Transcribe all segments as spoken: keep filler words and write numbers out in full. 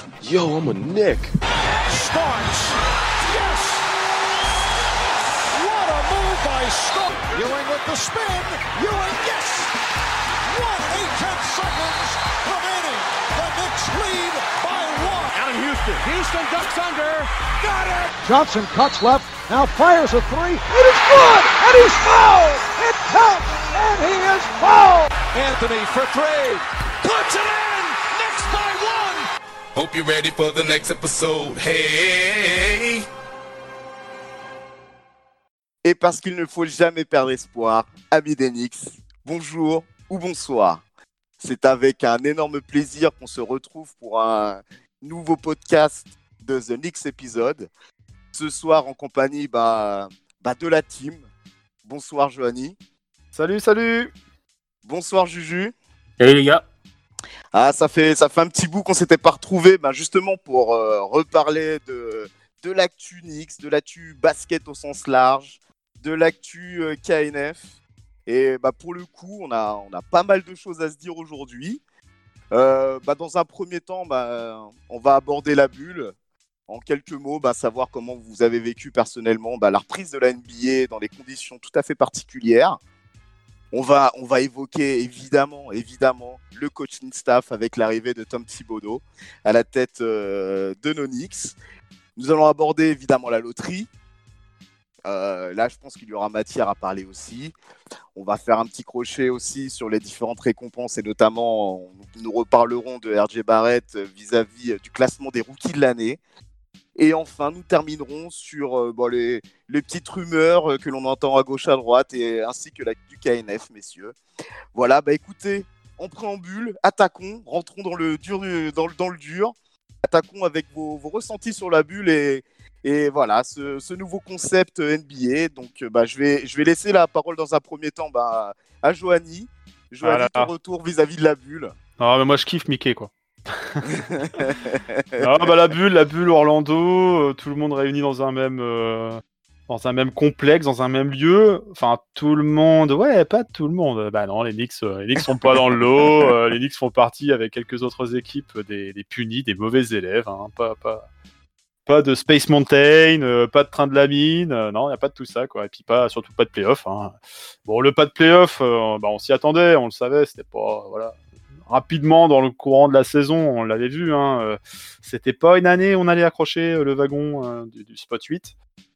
Yo, I'm a Knick. Starks. Yes! What a move by Starks. Ewing with the spin. Ewing, yes! one eight-tenths seconds remaining. The Knicks lead by one. Out in Houston. Houston ducks under. Got it! Johnson cuts left. Now fires a three. It is good! And he's fouled! It counts! And he is fouled! Anthony for three. Puts it in! Knicks by one! Hope you're ready for the next episode. Hey! Et parce qu'il ne faut jamais perdre espoir, amis des Knicks, bonjour ou bonsoir. C'est avec un énorme plaisir qu'on se retrouve pour un nouveau podcast de The Knicks épisode. Ce soir en compagnie bah, bah de la team. Bonsoir Johanny. Salut, salut. Bonsoir Juju. Salut les gars. Ah, ça fait, ça fait un petit bout qu'on s'était pas retrouvés bah, justement pour euh, reparler de, de l'actu Knicks, de l'actu basket au sens large, de l'actu euh, K N F. Et bah, pour le coup, on a, on a pas mal de choses à se dire aujourd'hui. Euh, bah, dans un premier temps, bah, on va aborder la bulle. En quelques mots, bah, savoir comment vous avez vécu personnellement bah, la reprise de la N B A dans des conditions tout à fait particulières. On va, on va évoquer évidemment, évidemment le coaching staff avec l'arrivée de Tom Thibodeau à la tête euh, de nos Knicks. Nous allons aborder évidemment la loterie. Euh, là, je pense qu'il y aura matière à parler aussi. On va faire un petit crochet aussi sur les différentes récompenses et notamment, nous reparlerons de R J Barrett vis-à-vis du classement des rookies de l'année. Et enfin, nous terminerons sur euh, bon, les, les petites rumeurs que l'on entend à gauche, à droite, et, ainsi que la du K N F, messieurs. Voilà, bah écoutez, en préambule, attaquons, rentrons dans le dur, dans le, dans le dur, attaquons avec vos, vos ressentis sur la bulle et, et voilà, ce, ce nouveau concept N B A. Donc, bah, je, vais, je vais laisser la parole dans un premier temps bah, à Johanny. Johanny, ton retour vis-à-vis de la bulle. Non, mais moi je kiffe Mickey, quoi. Ah bah la bulle, la bulle Orlando, euh, tout le monde réuni dans un même euh, dans un même complexe, dans un même lieu. Enfin tout le monde, ouais, pas tout le monde. Bah non, les Knicks, euh, les Knicks sont pas dans le lot. Euh, les Knicks font partie avec quelques autres équipes des, des punis, des mauvais élèves. Hein, pas pas pas de Space Mountain, euh, pas de train de la mine. Euh, non, y a pas de tout ça, quoi. Et puis pas, surtout pas de playoff. Hein. Bon, le pas de playoff, euh, bah on s'y attendait, on le savait. C'était pas, voilà. Rapidement dans le courant de la saison, on l'avait vu, hein, euh, c'était pas une année où on allait accrocher euh, le wagon euh, du, du spot huit.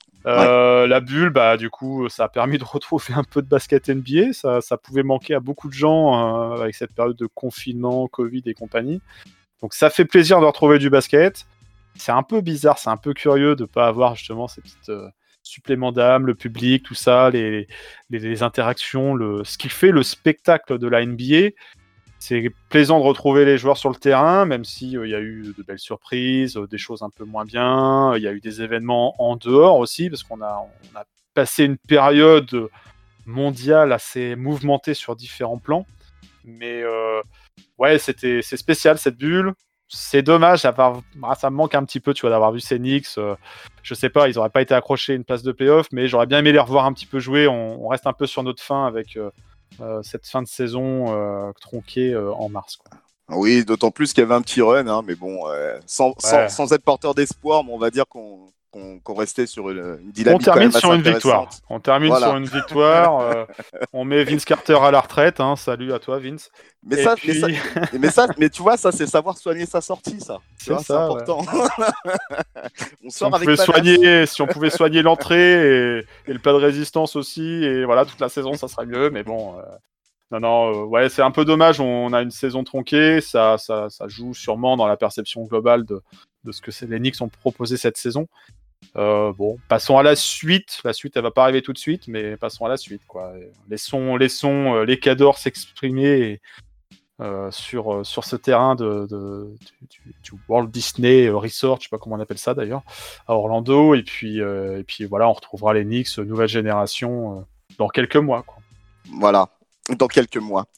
Euh, ouais. La bulle, bah, du coup, ça a permis de retrouver un peu de basket N B A. Ça, ça pouvait manquer à beaucoup de gens euh, avec cette période de confinement, Covid et compagnie. Donc ça fait plaisir de retrouver du basket. C'est un peu bizarre, c'est un peu curieux de ne pas avoir justement ces petites euh, suppléments d'âme, le public, tout ça, les, les, les interactions, le, ce qui fait le spectacle de la N B A. C'est plaisant de retrouver les joueurs sur le terrain, même s'il euh, y a eu de belles surprises, euh, des choses un peu moins bien. Il y a eu des événements en dehors aussi, parce qu'on a, on a passé une période mondiale assez mouvementée sur différents plans. Mais euh, ouais, c'était, c'est spécial cette bulle. C'est dommage, ça, ça me manque un petit peu, tu vois, d'avoir vu ces Knicks. Euh, je sais pas, ils n'auraient pas été accrochés à une place de play-off, mais j'aurais bien aimé les revoir un petit peu jouer. On, on reste un peu sur notre fin avec... Euh, Euh, cette fin de saison euh, tronquée euh, en mars, quoi. Oui, d'autant plus qu'il y avait un petit run, hein, mais bon, euh, sans, ouais. sans, sans être porteur d'espoir, mais on va dire qu'on, qu'on, qu'on restait sur une, une dynamique. On termine quand même sur assez une victoire. On termine voilà. sur une victoire. euh, on met Vince Carter à la retraite. Hein, salut à toi, Vince. Mais ça, puis... mais, ça, mais ça, mais tu vois, ça, c'est savoir soigner sa sortie, ça. C'est, vois, ça, c'est important. Ouais. on sort si, on avec soigner, si on pouvait soigner l'entrée et, et le plat de résistance aussi, et voilà, toute la saison, ça serait mieux. Mais bon. Euh... Non, non, euh, ouais, c'est un peu dommage. On a une saison tronquée. Ça, ça, ça joue sûrement dans la perception globale de, de ce que c'est, les Knicks ont proposé cette saison. Euh, bon, passons à la suite. La suite, elle va pas arriver tout de suite, mais passons à la suite, quoi. Laissons, laissons euh, les cadors s'exprimer euh, sur, sur ce terrain de, de, du, du Walt Disney Resort, je sais pas comment on appelle ça d'ailleurs, à Orlando. Et puis, euh, et puis voilà, on retrouvera les Knicks, nouvelle génération, euh, dans quelques mois, quoi. Voilà. Dans quelques mois.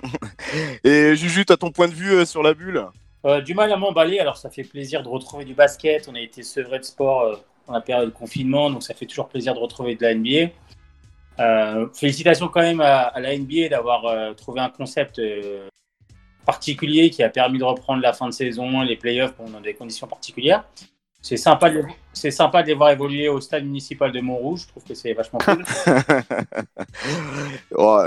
Et Juju, tu as ton point de vue euh, sur la bulle ? euh, Du mal à m'emballer, alors ça fait plaisir de retrouver du basket. On a été sevrés de sport euh, dans la période de confinement, donc ça fait toujours plaisir de retrouver de la N B A. Euh, félicitations quand même à, à la N B A d'avoir euh, trouvé un concept euh, particulier qui a permis de reprendre la fin de saison, les playoffs bon, dans des conditions particulières. C'est sympa, de, c'est sympa de les voir évoluer au stade municipal de Montrouge. Je trouve que c'est vachement cool. Ouais.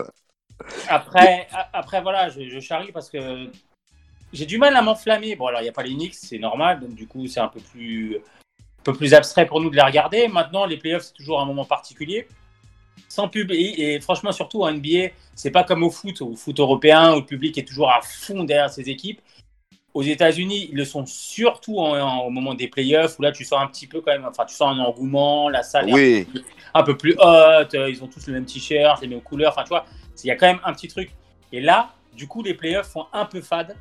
Après, après voilà, je, je charrie parce que j'ai du mal à m'enflammer. Bon, alors il n'y a pas les Knicks, c'est normal. Donc du coup, c'est un peu plus, un peu plus abstrait pour nous de les regarder. Maintenant, les playoffs, c'est toujours un moment particulier. Sans pub et, et franchement, surtout en N B A, c'est pas comme au foot, au foot européen où le public est toujours à fond derrière ses équipes. Aux États-Unis, ils le sont surtout en, en, au moment des playoffs où là, tu sens un petit peu quand même, enfin, tu sens un engouement, la salle est Oui. un, peu plus, un peu plus haute, ils ont tous le même t-shirt, les mêmes couleurs, enfin, tu vois, il y a quand même un petit truc. Et là, du coup, les playoffs font un peu fade.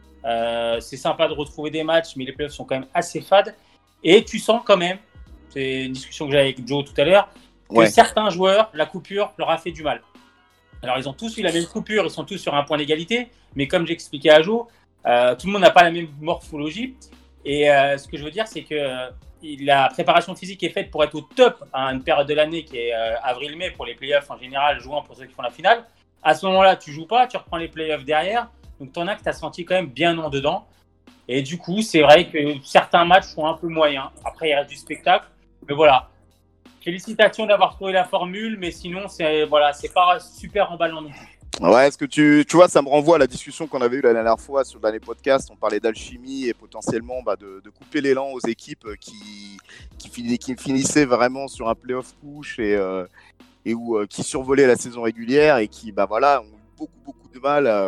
Euh, c'est sympa de retrouver des matchs, mais les playoffs sont quand même assez fades. Et tu sens quand même, c'est une discussion que j'avais avec Joe tout à l'heure, que Ouais. certains joueurs, la coupure leur a fait du mal. Alors, ils ont tous eu la même coupure, ils sont tous sur un point d'égalité, mais comme j'expliquais à Joe, euh, tout le monde n'a pas la même morphologie. Et euh, ce que je veux dire, c'est que euh, la préparation physique est faite pour être au top à une période de l'année qui est euh, avril-mai pour les playoffs en général, jouant pour ceux qui font la finale. À ce moment-là, tu joues pas, tu reprends les playoffs derrière. Donc, tu en as que tu as senti quand même bien en dedans. Et du coup, c'est vrai que certains matchs sont un peu moyens. Après, il reste du spectacle. Mais voilà. Félicitations d'avoir trouvé la formule, mais sinon, c'est, voilà, c'est pas super emballant non plus. Ouais, est-ce que tu, tu vois, ça me renvoie à la discussion qu'on avait eue la dernière fois sur le dernier podcast. On parlait d'alchimie et potentiellement bah, de, de couper l'élan aux équipes qui, qui, fin, qui finissaient vraiment sur un playoff push et, euh, et où, euh, qui survolaient la saison régulière et qui bah, voilà, ont eu beaucoup, beaucoup de mal à,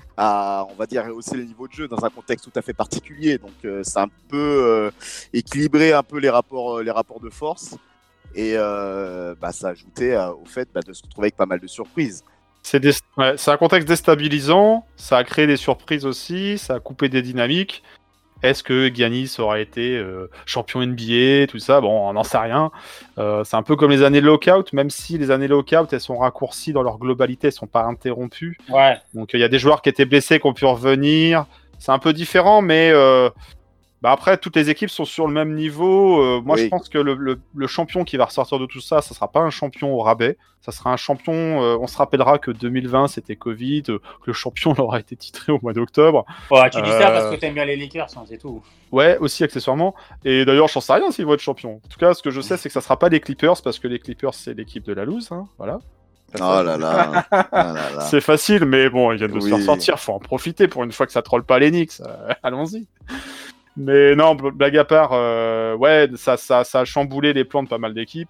à, on va dire, rehausser le niveau de jeu dans un contexte tout à fait particulier. Donc, euh, c'est un peu euh, équilibrer un peu les rapports, les rapports de force et euh, bah, ça ajoutait euh, au fait bah, de se retrouver avec pas mal de surprises. C'est, des... ouais, c'est un contexte déstabilisant, ça a créé des surprises aussi, ça a coupé des dynamiques. Est-ce que Giannis aurait été euh, champion N B A, tout ça? Bon, on n'en sait rien. Euh, c'est un peu comme les années lockout, même si les années lockout, elles sont raccourcies dans leur globalité, elles ne sont pas interrompues. Ouais. Donc il y a des joueurs qui étaient blessés, qui ont pu revenir. C'est un peu différent, mais euh, bah après, toutes les équipes sont sur le même niveau. Euh, moi, Oui. je pense que le, le, le champion qui va ressortir de tout ça, ça ne sera pas un champion au rabais. Ça sera un champion... Euh, on se rappellera que deux mille vingt, c'était Covid, euh, que le champion aura été titré au mois d'octobre. Ouais, tu dis Euh, ça parce que t'aimes bien les Lakers, hein, c'est tout. Ouais, aussi accessoirement. Et d'ailleurs, j'en sais rien s'ils vont être champions. En tout cas, ce que je sais, c'est que ça sera pas les Clippers, parce que les Clippers, c'est l'équipe de la loose. Hein, voilà. Oh là là. Oh là là. C'est facile, mais bon, ils viennent de Oui. se faire sortir. Faut en profiter pour une fois que ça troll pas les Knicks. Euh, allons-y. Mais non, blague à part, euh, ouais, ça, ça, ça a chamboulé les plans de pas mal d'équipes.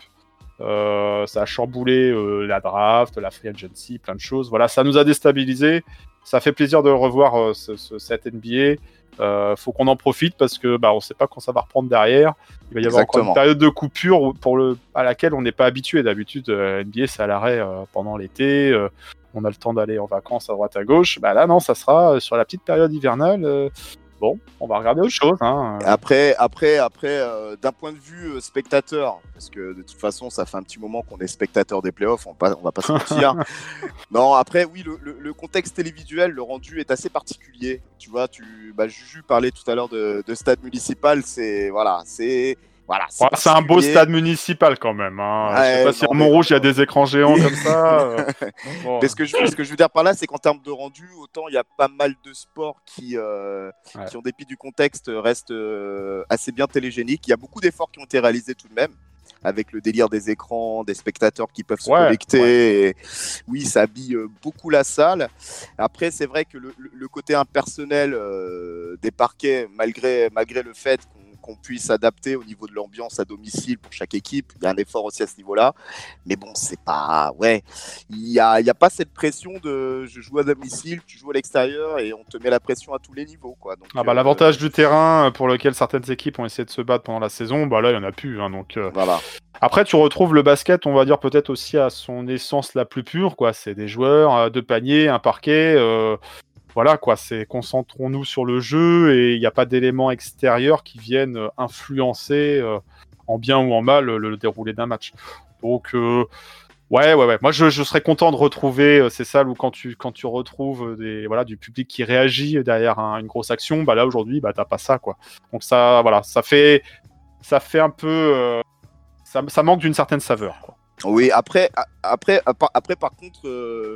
Euh, ça a chamboulé euh, la draft, la free agency, plein de choses. Voilà, ça nous a déstabilisés. Ça fait plaisir de revoir euh, ce, ce, cette N B A. Euh, faut qu'on en profite parce que bah, on sait pas quand ça va reprendre derrière. Il va y avoir Exactement. encore une période de coupure pour le, à laquelle on n'est pas habitué. D'habitude, euh, N B A c'est à l'arrêt euh, pendant l'été. Euh, on a le temps d'aller en vacances à droite à gauche. Bah là non, ça sera sur la petite période hivernale. Euh, Bon, on va regarder autre chose. Hein. Après, après, après, euh, d'un point de vue euh, spectateur, parce que de toute façon, ça fait un petit moment qu'on est spectateur des playoffs, on va, on va pas se mentir. Non, après, oui, le, le, le contexte télévisuel, le rendu est assez particulier. Tu vois, tu, bah, Juju parlait tout à l'heure de, de stade municipal, c'est, voilà, c'est, voilà, c'est, ouais, c'est un beau stade municipal quand même. Hein. Ouais, je sais pas si à Montrouge il y a des écrans géants comme ça. Euh... Bon. Mais ce que, je, ce que je veux dire par là, c'est qu'en termes de rendu, autant il y a pas mal de sports qui, euh, ouais. qui en dépit du contexte, restent euh, assez bien télégéniques. Il y a beaucoup d'efforts qui ont été réalisés tout de même, avec le délire des écrans, des spectateurs qui peuvent se ouais, connecter. Ouais. Et, oui, ça habille beaucoup la salle. Après, c'est vrai que le, le côté impersonnel euh, des parquets, malgré, malgré le fait qu'on qu'on puisse adapter au niveau de l'ambiance à domicile pour chaque équipe. Il y a un effort aussi à ce niveau-là. Mais bon, c'est pas... Ouais, il n'y a, il y a pas cette pression de je joue à domicile, tu joues à l'extérieur et on te met la pression à tous les niveaux, quoi. Donc, ah bah, euh... l'avantage du terrain pour lequel certaines équipes ont essayé de se battre pendant la saison, bah là, il n'y en a plus. Hein, donc, euh... voilà. Après, tu retrouves le basket, on va dire, peut-être aussi à son essence la plus pure, quoi. C'est des joueurs, deux paniers, un parquet... Euh... Voilà, quoi, c'est concentrons-nous sur le jeu et il n'y a pas d'éléments extérieurs qui viennent influencer euh, en bien ou en mal le, le déroulé d'un match. Donc, euh, ouais, ouais, ouais. Moi, je, je serais content de retrouver euh, ces salles où quand tu, quand tu retrouves des, voilà, du public qui réagit derrière un, une grosse action, bah là, aujourd'hui, bah, t'as pas ça, quoi. Donc, ça, voilà, ça fait, ça fait un peu... Euh, ça, ça manque d'une certaine saveur, quoi. Oui, après, après, après par contre... Euh...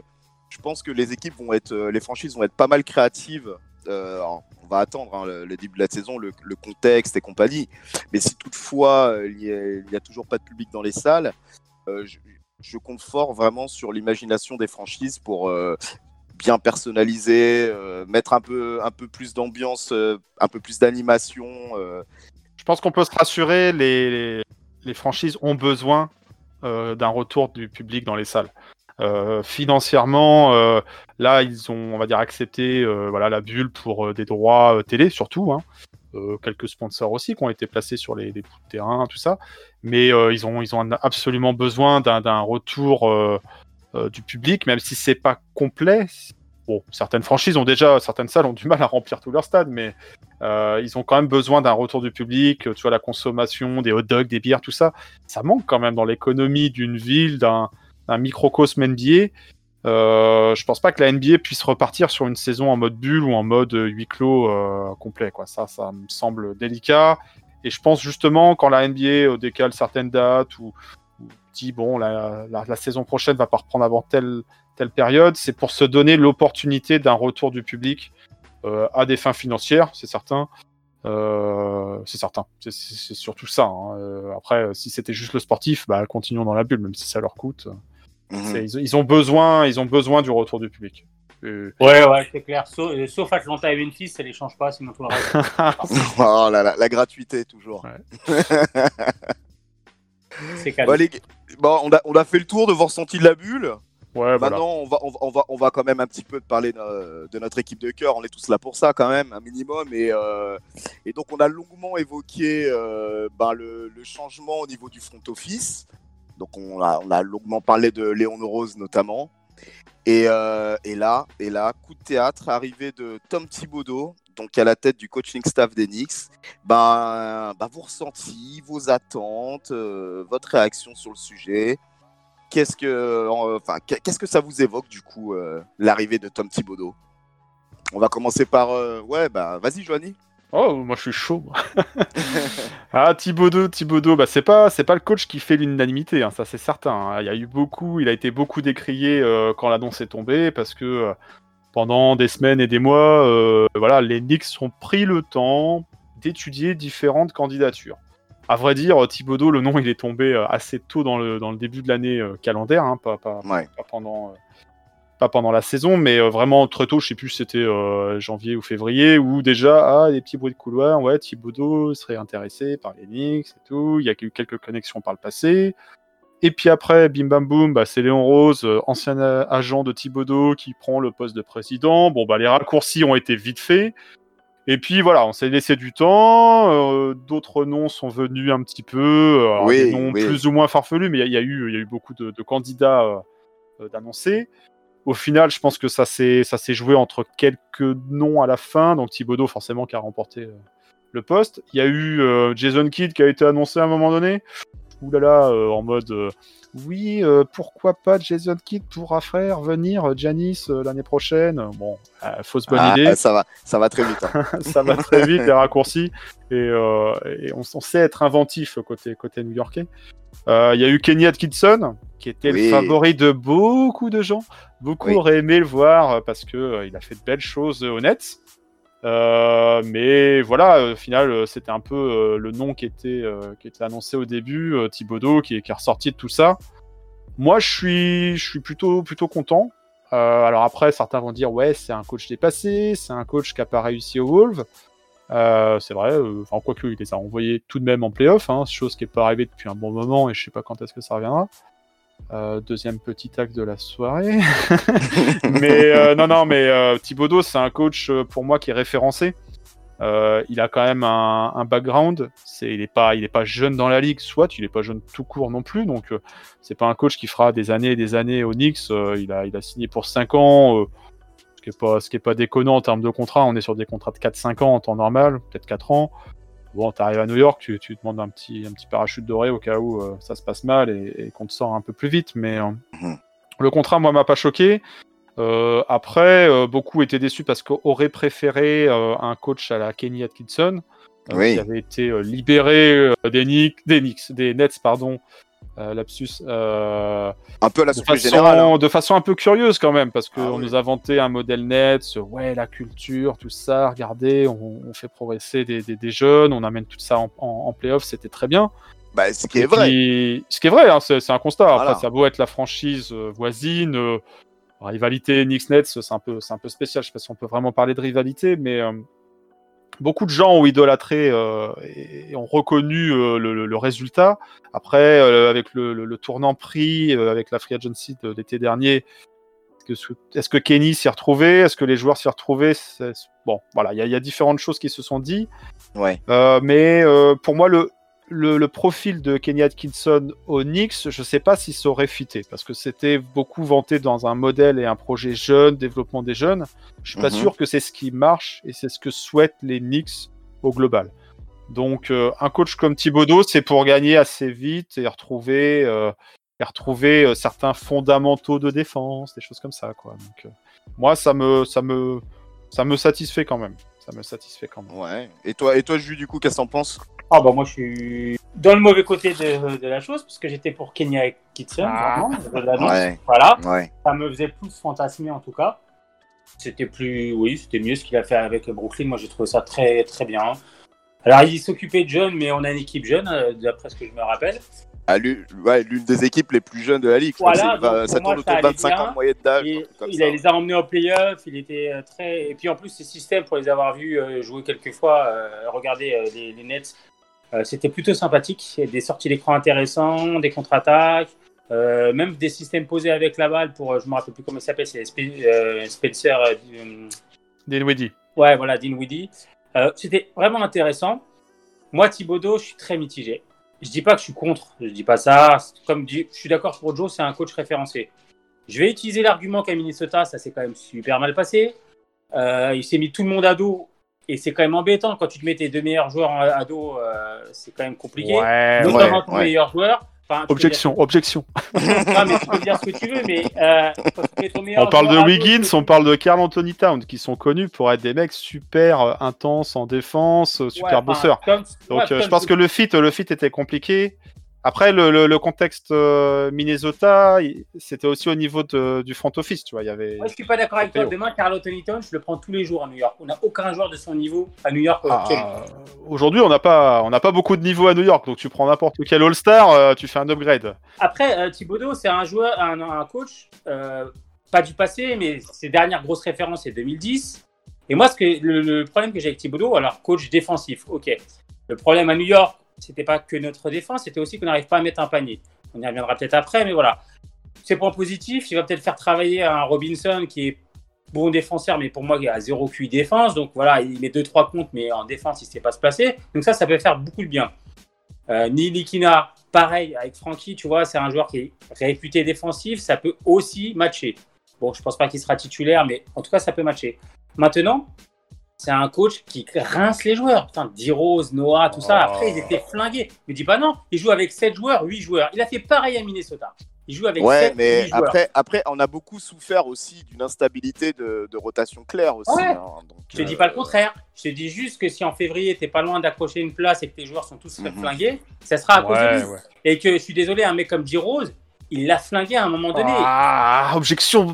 je pense que les équipes vont être, les franchises vont être pas mal créatives. Euh, alors, on va attendre hein, le, le début de la saison, le, le contexte et compagnie. Mais si toutefois euh, il n'y a, a toujours pas de public dans les salles, euh, je, je compte fort vraiment sur l'imagination des franchises pour euh, bien personnaliser, euh, mettre un peu, un peu plus d'ambiance, euh, un peu plus d'animation. Euh. Je pense qu'on peut se rassurer, les, les, les franchises ont besoin euh, d'un retour du public dans les salles. Euh, financièrement, euh, là, ils ont, on va dire, accepté euh, voilà, la bulle pour euh, des droits euh, télé, surtout. Hein. Euh, quelques sponsors aussi qui ont été placés sur les, les bouts de terrain, tout ça. Mais euh, ils, ont, ils ont absolument besoin d'un, d'un retour euh, euh, du public, même si c'est pas complet. Bon, certaines franchises ont déjà, certaines salles ont du mal à remplir tout leur stade, mais euh, ils ont quand même besoin d'un retour du public. Tu vois, la consommation, des hot dogs, des bières, tout ça, ça manque quand même dans l'économie d'une ville, d'un un microcosme N B A. Euh, je pense pas que la N B A puisse repartir sur une saison en mode bulle ou en mode huis clos euh, complet, quoi. Ça, ça me semble délicat. Et je pense justement quand la N B A décale certaines dates ou, ou dit bon, la, la, la saison prochaine va pas reprendre avant telle, telle période, c'est pour se donner l'opportunité d'un retour du public euh, à des fins financières, c'est certain. Euh, c'est certain, c'est, c'est, c'est surtout ça. Hein. Euh, après, si c'était juste le sportif, bah, continuons dans la bulle, même si ça leur coûte. Mmh. Ils, ils, ont besoin, ils ont besoin du retour du public. Euh... Ouais, ouais, c'est clair. Sauf, sauf Atlanta et Memphis, ça les change pas, sinon tout le reste. Oh là là, la gratuité toujours. Ouais. C'est cadeau. Bon, les... bon, on a, on a fait le tour de vos ressentis de la bulle. Ouais, Maintenant, voilà. on, va, on, va, on va quand même un petit peu parler de, de notre équipe de cœur. On est tous là pour ça, quand même, un minimum. Et, euh, et donc, on a longuement évoqué euh, ben, le, le changement au niveau du front office. Donc, on a, on a longuement parlé de Léon Rose, notamment. Et, euh, et, là, et là, coup de théâtre, arrivée de Tom Thibodeau, donc à la tête du coaching staff des Knicks. Ben, ben, vos ressentis, vos attentes, euh, votre réaction sur le sujet. Qu'est-ce que, enfin, qu'est-ce que ça vous évoque du coup euh, l'arrivée de Tom Thibodeau? On va commencer par, euh, ouais, bah vas-y, Johnny. Oh, moi je suis chaud. ah, Thibodeau, Thibodeau, bah c'est pas, c'est pas le coach qui fait l'unanimité, hein, ça c'est certain. Hein. Il y a eu beaucoup, il a été beaucoup décrié euh, quand l'annonce est tombée parce que euh, pendant des semaines et des mois, euh, voilà, les Knicks ont pris le temps d'étudier différentes candidatures. À vrai dire, Thibodeau, le nom, il est tombé assez tôt dans le, dans le début de l'année euh, calendaire, hein, pas, pas, ouais. pas, pendant, euh, pas pendant la saison, mais euh, vraiment très tôt, je sais plus si c'était euh, janvier ou février, où déjà, ah, des petits bruits de couloir, ouais, Thibodeau serait intéressé par les Knicks et tout, il y a eu quelques connexions par le passé. Et puis après, bim bam boum, bah, c'est Léon Rose, euh, ancien a- agent de Thibodeau, qui prend le poste de président. Bon, bah, les raccourcis ont été vite faits. Et puis voilà, on s'est laissé du temps, euh, d'autres noms sont venus un petit peu, alors oui, des noms oui. plus ou moins farfelus, mais il y, y, y a eu beaucoup de, de candidats euh, d'annoncés. Au final, je pense que ça s'est, ça s'est joué entre quelques noms à la fin, donc Thibodeau forcément qui a remporté euh, le poste. Il y a eu euh, Jason Kidd qui a été annoncé à un moment donné, ouh là là, euh, en mode... Euh, oui, euh, pourquoi pas Jason Kidd pourra faire venir Giannis euh, l'année prochaine. Bon, euh, fausse bonne ah, idée. Ça va, ça va très vite. Hein. ça va très vite, les raccourcis. Et, euh, et on, on sait être inventif côté, côté new-yorkais. Il euh, y a eu Kenny Atkinson, qui était oui. le favori de beaucoup de gens. Beaucoup oui. auraient aimé le voir parce qu'il euh, a fait de belles choses aux Nets. Euh, mais voilà, au final, c'était un peu euh, le nom qui était, euh, qui était annoncé au début, euh, Thibodeau, qui, qui est ressorti de tout ça. Moi, je suis, je suis plutôt, plutôt content. Euh, alors après, certains vont dire, ouais, c'est un coach dépassé, c'est un coach qui n'a pas réussi au Wolves. Euh, c'est vrai, enfin, euh, quoique, il les a envoyés tout de même en play-off, hein, chose qui n'est pas arrivée depuis un bon moment, et je ne sais pas quand est-ce que ça reviendra. Euh, deuxième petit acte de la soirée. mais euh, non, non, mais euh, Thibodeau, c'est un coach euh, pour moi qui est référencé. Euh, il a quand même un, un background. C'est, il n'est pas, il est pas jeune dans la ligue, soit il n'est pas jeune tout court non plus. Donc, euh, c'est pas un coach qui fera des années et des années aux Knicks. Euh, il, a, il a signé pour cinq ans, euh, ce qui n'est pas, ce qui est pas déconnant en termes de contrat. On est sur des contrats de quatre cinq ans en temps normal, peut-être quatre ans. Bon, t'arrives à New York, tu, tu demandes un petit, un petit parachute doré au cas où euh, ça se passe mal et, et qu'on te sort un peu plus vite. Mais euh, mmh. le contrat, moi, m'a pas choqué. Euh, après, euh, beaucoup étaient déçus parce qu'auraient préféré euh, un coach à la Kenny Atkinson, euh, oui. qui avait été euh, libéré euh, des, Knicks, des Knicks, des Nets, pardon, euh, lapsus, euh, Un peu à la de surprise façon, générale. hein. de façon un peu curieuse quand même, parce qu'on Ah oui. nous a vanté un modèle net sur ouais, la culture, tout ça, regardez, on, on fait progresser des, des, des jeunes, on amène tout ça en, en, en play-off, c'était très bien. Bah, ce qui Et est vrai. puis, ce qui est vrai, hein, c'est, c'est un constat. Après, Voilà. ça a beau être la franchise euh, voisine, euh, rivalité Knicks-Nets, c'est un peu, c'est un peu spécial. Je sais pas si on peut vraiment parler de rivalité, mais euh, beaucoup de gens ont idolâtré euh, et, et ont reconnu euh, le, le, le résultat. Après, euh, avec le, le, le tournant pris, euh, avec la free agency de l'été dernier, est-ce que, est-ce que Kenny s'y est retrouvé? Est-ce que les joueurs s'y sont retrouvés? C'est, bon, voilà, il y, y a différentes choses qui se sont dites. Ouais. Euh, mais euh, pour moi, le, le, le profil de Kenny Atkinson au Knicks, je ne sais pas si ça aurait fité, parce que c'était beaucoup vanté dans un modèle et un projet jeune, développement des jeunes. Je suis pas Mhm. sûr que c'est ce qui marche et c'est ce que souhaitent les Knicks au global. Donc, euh, un coach comme Thibodeau, c'est pour gagner assez vite et retrouver, euh, et retrouver euh, certains fondamentaux de défense, des choses comme ça, quoi. Donc, euh, moi, ça me, ça me, ça me satisfait quand même. Ça me satisfait quand même. Ouais. Et toi, et toi, Jules, du coup, qu'est-ce que t'en penses? Ah bah moi je suis dans le mauvais côté de, de la chose, parce que j'étais pour Kenny Atkinson, Ah. vraiment, de l'annonce. Ouais. Voilà, Ouais. ça me faisait plus fantasmer en tout cas. C'était plus, oui, c'était mieux ce qu'il a fait avec Brooklyn. Moi j'ai trouvé ça très très bien. Alors il s'occupait de jeunes, mais on a une équipe jeune, euh, d'après ce que je me rappelle. Ah, l'une, ouais, l'une des équipes les plus jeunes de la ligue. Je crois Voilà, que c'est- donc, ça pour moi, tourne autour ça de allait vingt-cinq bien. ans de moyenne d'âge. Et un truc comme il ça. a- les a emmenés en play-off, il était euh, très. Et puis en plus, ces systèmes, pour les avoir vus euh, jouer quelques fois, euh, regarder euh, les, les Nets, euh, c'était plutôt sympathique. Il y a des sorties d'écran intéressantes, des contre-attaques, euh, même des systèmes posés avec la balle pour, euh, je me rappelle plus comment il s'appelle, c'est Spe- euh, Spencer. euh, Dinwiddie. ouais, voilà, Dinwiddie. Euh, c'était vraiment intéressant. Moi, Thibodeau, je suis très mitigé. Je dis pas que je suis contre, je dis pas ça. Comme dit, je suis d'accord pour Joe, c'est un coach référencé. Je vais utiliser l'argument qu'à Minnesota, ça s'est quand même super mal passé. Euh, il s'est mis tout le monde à dos et c'est quand même embêtant quand tu te mets tes deux meilleurs joueurs à dos, euh, c'est quand même compliqué. Ouais, Notamment ouais, ton ouais. meilleur joueur. Enfin, tu peux Objection, objection. dire- Non, mais tu peux dire ce que tu veux, mais euh, quand tu mets ton meilleur On parle de joueur à dos, Wiggins, c'est- on parle de Karl Anthony Towns, qui sont connus pour être des mecs super euh, intenses en défense, euh, super Ouais, enfin, bosseurs. comme- Donc ouais, euh, je comme- pense que le fit, le fit était compliqué. Après, le, le, le contexte euh, Minnesota, il- c'était aussi au niveau de, du front office, tu vois. Il y avait. Moi, je suis pas d'accord avec toi. Théo. Demain, Carl Anthony Towns, je le prends tous les jours à New York. On n'a aucun joueur de son niveau à New York actuellement. Ah, aujourd'hui, on n'a pas, on n'a pas beaucoup de niveau à New York, donc tu prends n'importe quel All-Star, euh, tu fais un upgrade. Après, euh, Thibodeau, c'est un joueur, un, un coach, euh, pas du passé, mais ses dernières grosses références, c'est deux mille dix. Et moi, ce que, le, le problème que j'ai avec Thibodeau, alors coach défensif, ok. Le problème à New York, c'était pas que notre défense, c'était aussi qu'on n'arrive pas à mettre un panier. On y reviendra peut-être après, mais voilà. Ses points positifs, il va peut-être faire travailler un Robinson qui est bon défenseur, mais pour moi, il a zéro Q I défense. Donc voilà, il met deux trois comptes, mais en défense, il ne sait pas se placer. Donc ça, ça peut faire beaucoup de bien. Euh, Nilikina, pareil, avec Frankie, tu vois, c'est un joueur qui est réputé défensif, ça peut aussi matcher. Bon, je pense pas qu'il sera titulaire, mais en tout cas, ça peut matcher. Maintenant, c'est un coach qui rince les joueurs. Putain, D-Rose, Noah, tout ça. Après, ils étaient flingués. Mais dis pas non, il joue avec sept joueurs, huit joueurs. Il a fait pareil à Minnesota. Il joue avec Ouais, sept, mais huit joueurs. après, après, on a beaucoup souffert aussi d'une instabilité de, de rotation claire aussi. Ouais. hein, donc, Je te dis euh, pas le contraire. Je te dis juste que si en février, t'es pas loin d'accrocher une place et que tes joueurs sont tous Mhm. flingués, ça sera à cause de Ouais, lui. ouais. Et que je suis désolé, un mec comme D-Rose, il l'a flingué à un moment donné. Ah, objection.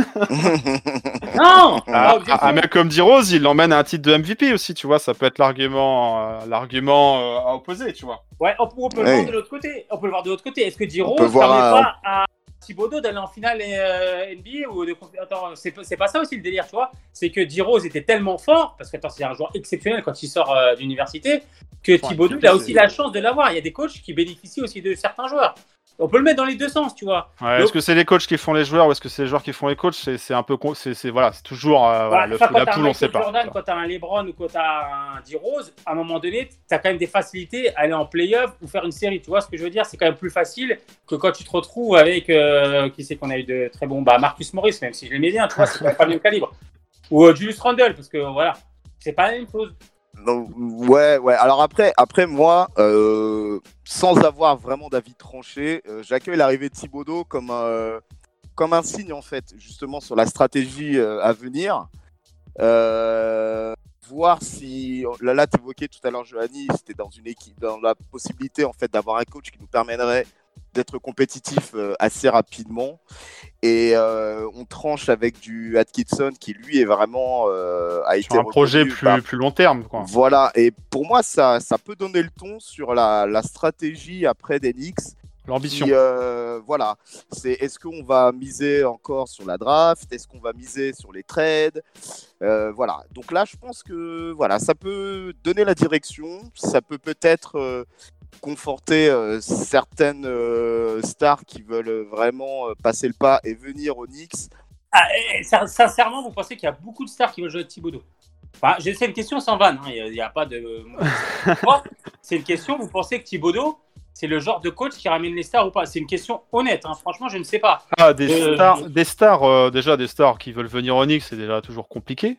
Non, Ah, pas objection. un mec comme D-Rose, il l'emmène à un titre de M V P aussi, tu vois. Ça peut être l'argument, euh, l'argument euh, à opposer, tu vois. Ouais, on, on peut le Ouais. voir de l'autre côté. On peut le voir de l'autre côté. Est-ce que On D-Rose peut ne voir permet un- pas à Thibodeau d'aller en finale euh, N B A ou de... Attends, c'est, pas- c'est pas ça aussi le délire, tu vois. C'est que D-Rose était tellement fort, parce que attends, c'est un joueur exceptionnel quand il sort euh, d'université, que Thibodeau il a aussi c'est- la chance de l'avoir. Il y a des coachs qui bénéficient aussi de certains joueurs. On peut le mettre dans les deux sens, tu vois. Ouais, Donc- est-ce que c'est les coachs qui font les joueurs ou est-ce que c'est les joueurs qui font les coachs? C'est, c'est un peu, con- c'est, c'est voilà, c'est toujours euh, voilà, le Enfin, fou quand la t'as un poule, on sait Michael pas. Jordan, quand t'as un LeBron ou quand t'as un D-Rose, à un moment donné, t'as quand même des facilités à aller en play-off ou faire une série. Tu vois ce que je veux dire? C'est quand même plus facile que quand tu te retrouves avec euh, qui c'est qu'on a eu de très bons, bah Marcus Morris, même si je l'aimais bien, tu vois, c'est quand même pas le même calibre. Ou euh, Julius Randle, parce que voilà, c'est pas la même chose. Donc, ouais, ouais. Alors après, après moi, euh, sans avoir vraiment d'avis tranché, euh, j'accueille l'arrivée de Thibodeau comme un, comme un signe en fait, justement sur la stratégie euh, à venir. Euh, voir si là, là tu évoquais tout à l'heure, Johanny, c'était dans une équipe, dans la possibilité en fait d'avoir un coach qui nous permettrait d'être compétitif euh, assez rapidement. Et euh, on tranche avec du Atkinson qui, lui, est vraiment euh, a Sur été un projet reconnu plus, par- plus long terme, quoi. Voilà. Et pour moi, ça, ça peut donner le ton sur la, la stratégie après des Knicks. L'ambition. Qui, euh, voilà, c'est est-ce qu'on va miser encore sur la draft, est-ce qu'on va miser sur les trades, euh, voilà. Donc là, je pense que voilà, ça peut donner la direction, ça peut peut-être euh, conforter euh, certaines euh, stars qui veulent vraiment euh, passer le pas et venir aux Knicks. Ah, et, et, sin- sincèrement, vous pensez qu'il y a beaucoup de stars qui veulent jouer avec Thibodeau? Enfin, je- c'est une question sans vanne, hein, il n'y a, a pas de. Moi, c'est une question, vous pensez que Thibodeau, c'est le genre de coach qui ramène les stars ou pas? C'est une question honnête, hein. Franchement, je ne sais pas. Ah, des Euh, stars, des stars euh, déjà des stars qui veulent venir au Knicks, c'est déjà toujours compliqué.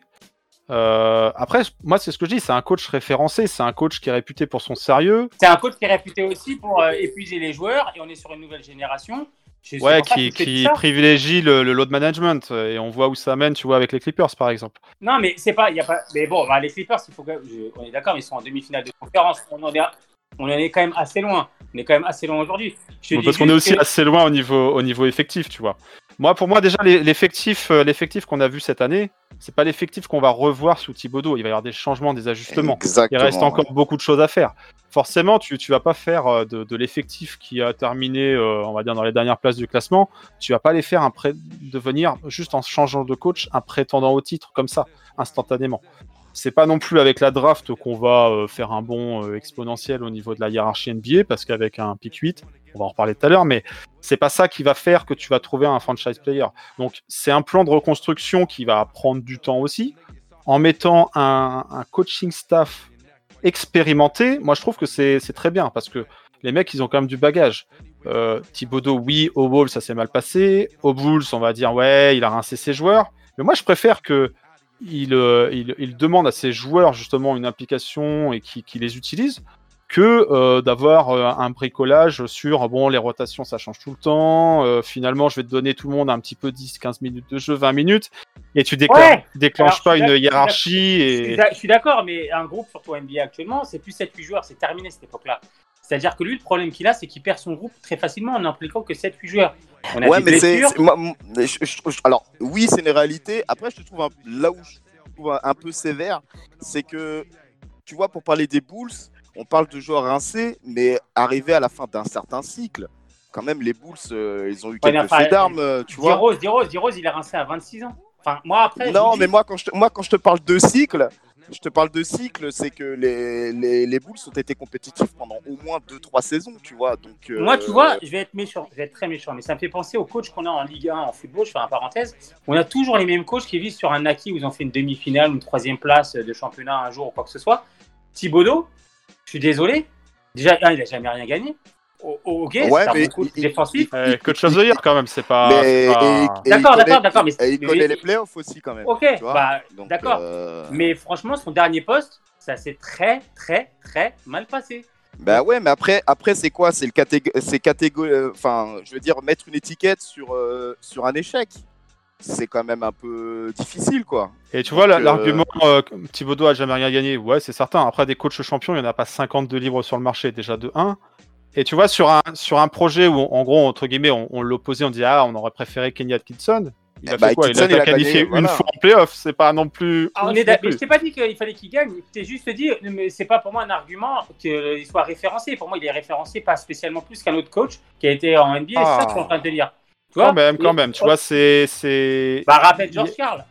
Euh, après, moi, c'est ce que je dis, c'est un coach référencé, c'est un coach qui est réputé pour son sérieux, C'est un coach qui est réputé aussi pour euh, épuiser les joueurs et on est sur une nouvelle génération. Je- c'est ouais, pour ça qui, qu'il fait qui tout ça. privilégie le, le load management, et on voit où ça mène, tu vois, avec les Clippers, par exemple. Non, mais c'est pas, il y a pas. Mais bon, bah, les Clippers, il faut que, je- on est d'accord, ils sont en demi-finale de conférence. On en est, on en est quand même assez loin. On est quand même assez loin aujourd'hui. Je te Ouais, dis parce qu'on est juste aussi que- assez loin au niveau, au niveau effectif, tu vois. Moi, pour moi, déjà, les- l'effectif, euh, l'effectif qu'on a vu cette année, c'est pas l'effectif qu'on va revoir sous Thibodeau. Il va y avoir des changements, des ajustements. Exactement. Il reste encore beaucoup de choses à faire. Forcément, tu tu vas pas faire euh, de, de l'effectif qui a terminé, euh, on va dire, dans les dernières places du classement. Tu vas pas les faire un pré- devenir, juste en changeant de coach, un prétendant au titre, comme ça, instantanément. C'est pas non plus avec la draft qu'on va euh, faire un bond euh, exponentiel au niveau de la hiérarchie N B A, parce qu'avec un pick huit, on va en reparler tout à l'heure, mais c'est pas ça qui va faire que tu vas trouver un franchise player. Donc c'est un plan de reconstruction qui va prendre du temps aussi, en mettant un, un coaching staff expérimenté. Moi je trouve que c'est c'est très bien, parce que les mecs ils ont quand même du bagage. Euh, Thibodeau, oui, au Bulls ça s'est mal passé, au Bulls on va dire ouais, il a rincé ses joueurs, mais moi je préfère que il, euh, il, il demande à ses joueurs justement une implication et qui, qui les utilise, que euh, d'avoir euh, un bricolage sur bon, les rotations ça change tout le temps, euh, finalement je vais te donner tout le monde un petit peu dix quinze minutes de jeu, vingt minutes, et tu déclenches, Ouais. déclenches Alors, pas je suis une d'ac- hiérarchie. Je suis Et... d'ac- je suis d'accord, mais un groupe, surtout N B A actuellement, c'est plus sept huit joueurs. C'est terminé cette époque-là. C'est-à-dire que lui, le problème qu'il a, c'est qu'il perd son groupe très facilement en n'impliquant que sept huit joueurs. On a Ouais, des mais c'est. blessures. c'est- moi, moi, je- je- je- alors, oui, c'est une réalité. Après, je te trouve un- là où je te trouve un, un peu sévère, c'est que, tu vois, pour parler des Bulls, on parle de joueurs rincés, mais arrivé à la fin d'un certain cycle, quand même, les Bulls, euh, ils ont eu Ouais, quelques enfin, faits d'armes, euh, tu vois. D-Rose, D-Rose, D-Rose, il est rincé à vingt-six ans. Enfin, moi, après. je Non, vous mais dis- moi quand, je te, moi, quand je te parle de cycle, je te parle de cycle, c'est que les, les, les Bulls ont été compétitifs pendant au moins deux trois saisons, tu vois. Donc, euh, Moi, tu vois, je vais être méchant, je vais être très méchant, mais ça me fait penser aux coachs qu'on a en Ligue un en football. Je fais un parenthèse. On a toujours les mêmes coachs qui visent sur un acquis où ils ont fait une demi-finale, une troisième place de championnat un jour ou quoi que ce soit. Thibodeau, je suis désolé. Déjà, un, il n'a jamais rien gagné. O- o- ok, Ouais, c'est un mais bon coach il- défensif. Euh, coach of the year quand même, c'est pas. mais, c'est pas- et- et il D'accord, connaît- d'accord, d'accord, mais- et il mais- connaît les playoffs aussi quand même. Ok, tu vois. bah, Donc, d'accord. euh, Mais franchement, son dernier poste, ça s'est très, très, très mal passé. Bah ouais, mais après, après c'est quoi? C'est le catég- c'est catégo- euh, enfin, je veux dire, mettre une étiquette sur, euh, sur un échec. C'est quand même un peu difficile, quoi. Et tu vois, la- Donc, euh, l'argument euh, Thibodeau a jamais rien gagné, ouais, c'est certain. Après, des coachs champions, il n'y en a pas cinquante de libres sur le marché, déjà de un. Et tu vois, sur un, sur un projet où, en gros, entre guillemets, on, on l'opposait, on disait, ah, on aurait préféré Kenny Atkinson. Il a Eh bah, fait quoi? Atkinson, Il a il a qualifié gagné, une voilà. fois en playoff, c'est pas non plus. Ah, on ouf est non d'accord. plus. Mais je t'ai pas dit qu'il fallait qu'il gagne. Je t'ai juste dit, mais c'est pas pour moi un argument qu'il soit référencé. Pour moi, il est référencé pas spécialement plus qu'un autre coach qui a été en N B A. Ah. C'est ça que je suis en train de te dire. Tu vois Quand même, quand Et- même. Tu vois, c'est. c'est... Bah, rappelle George Karl.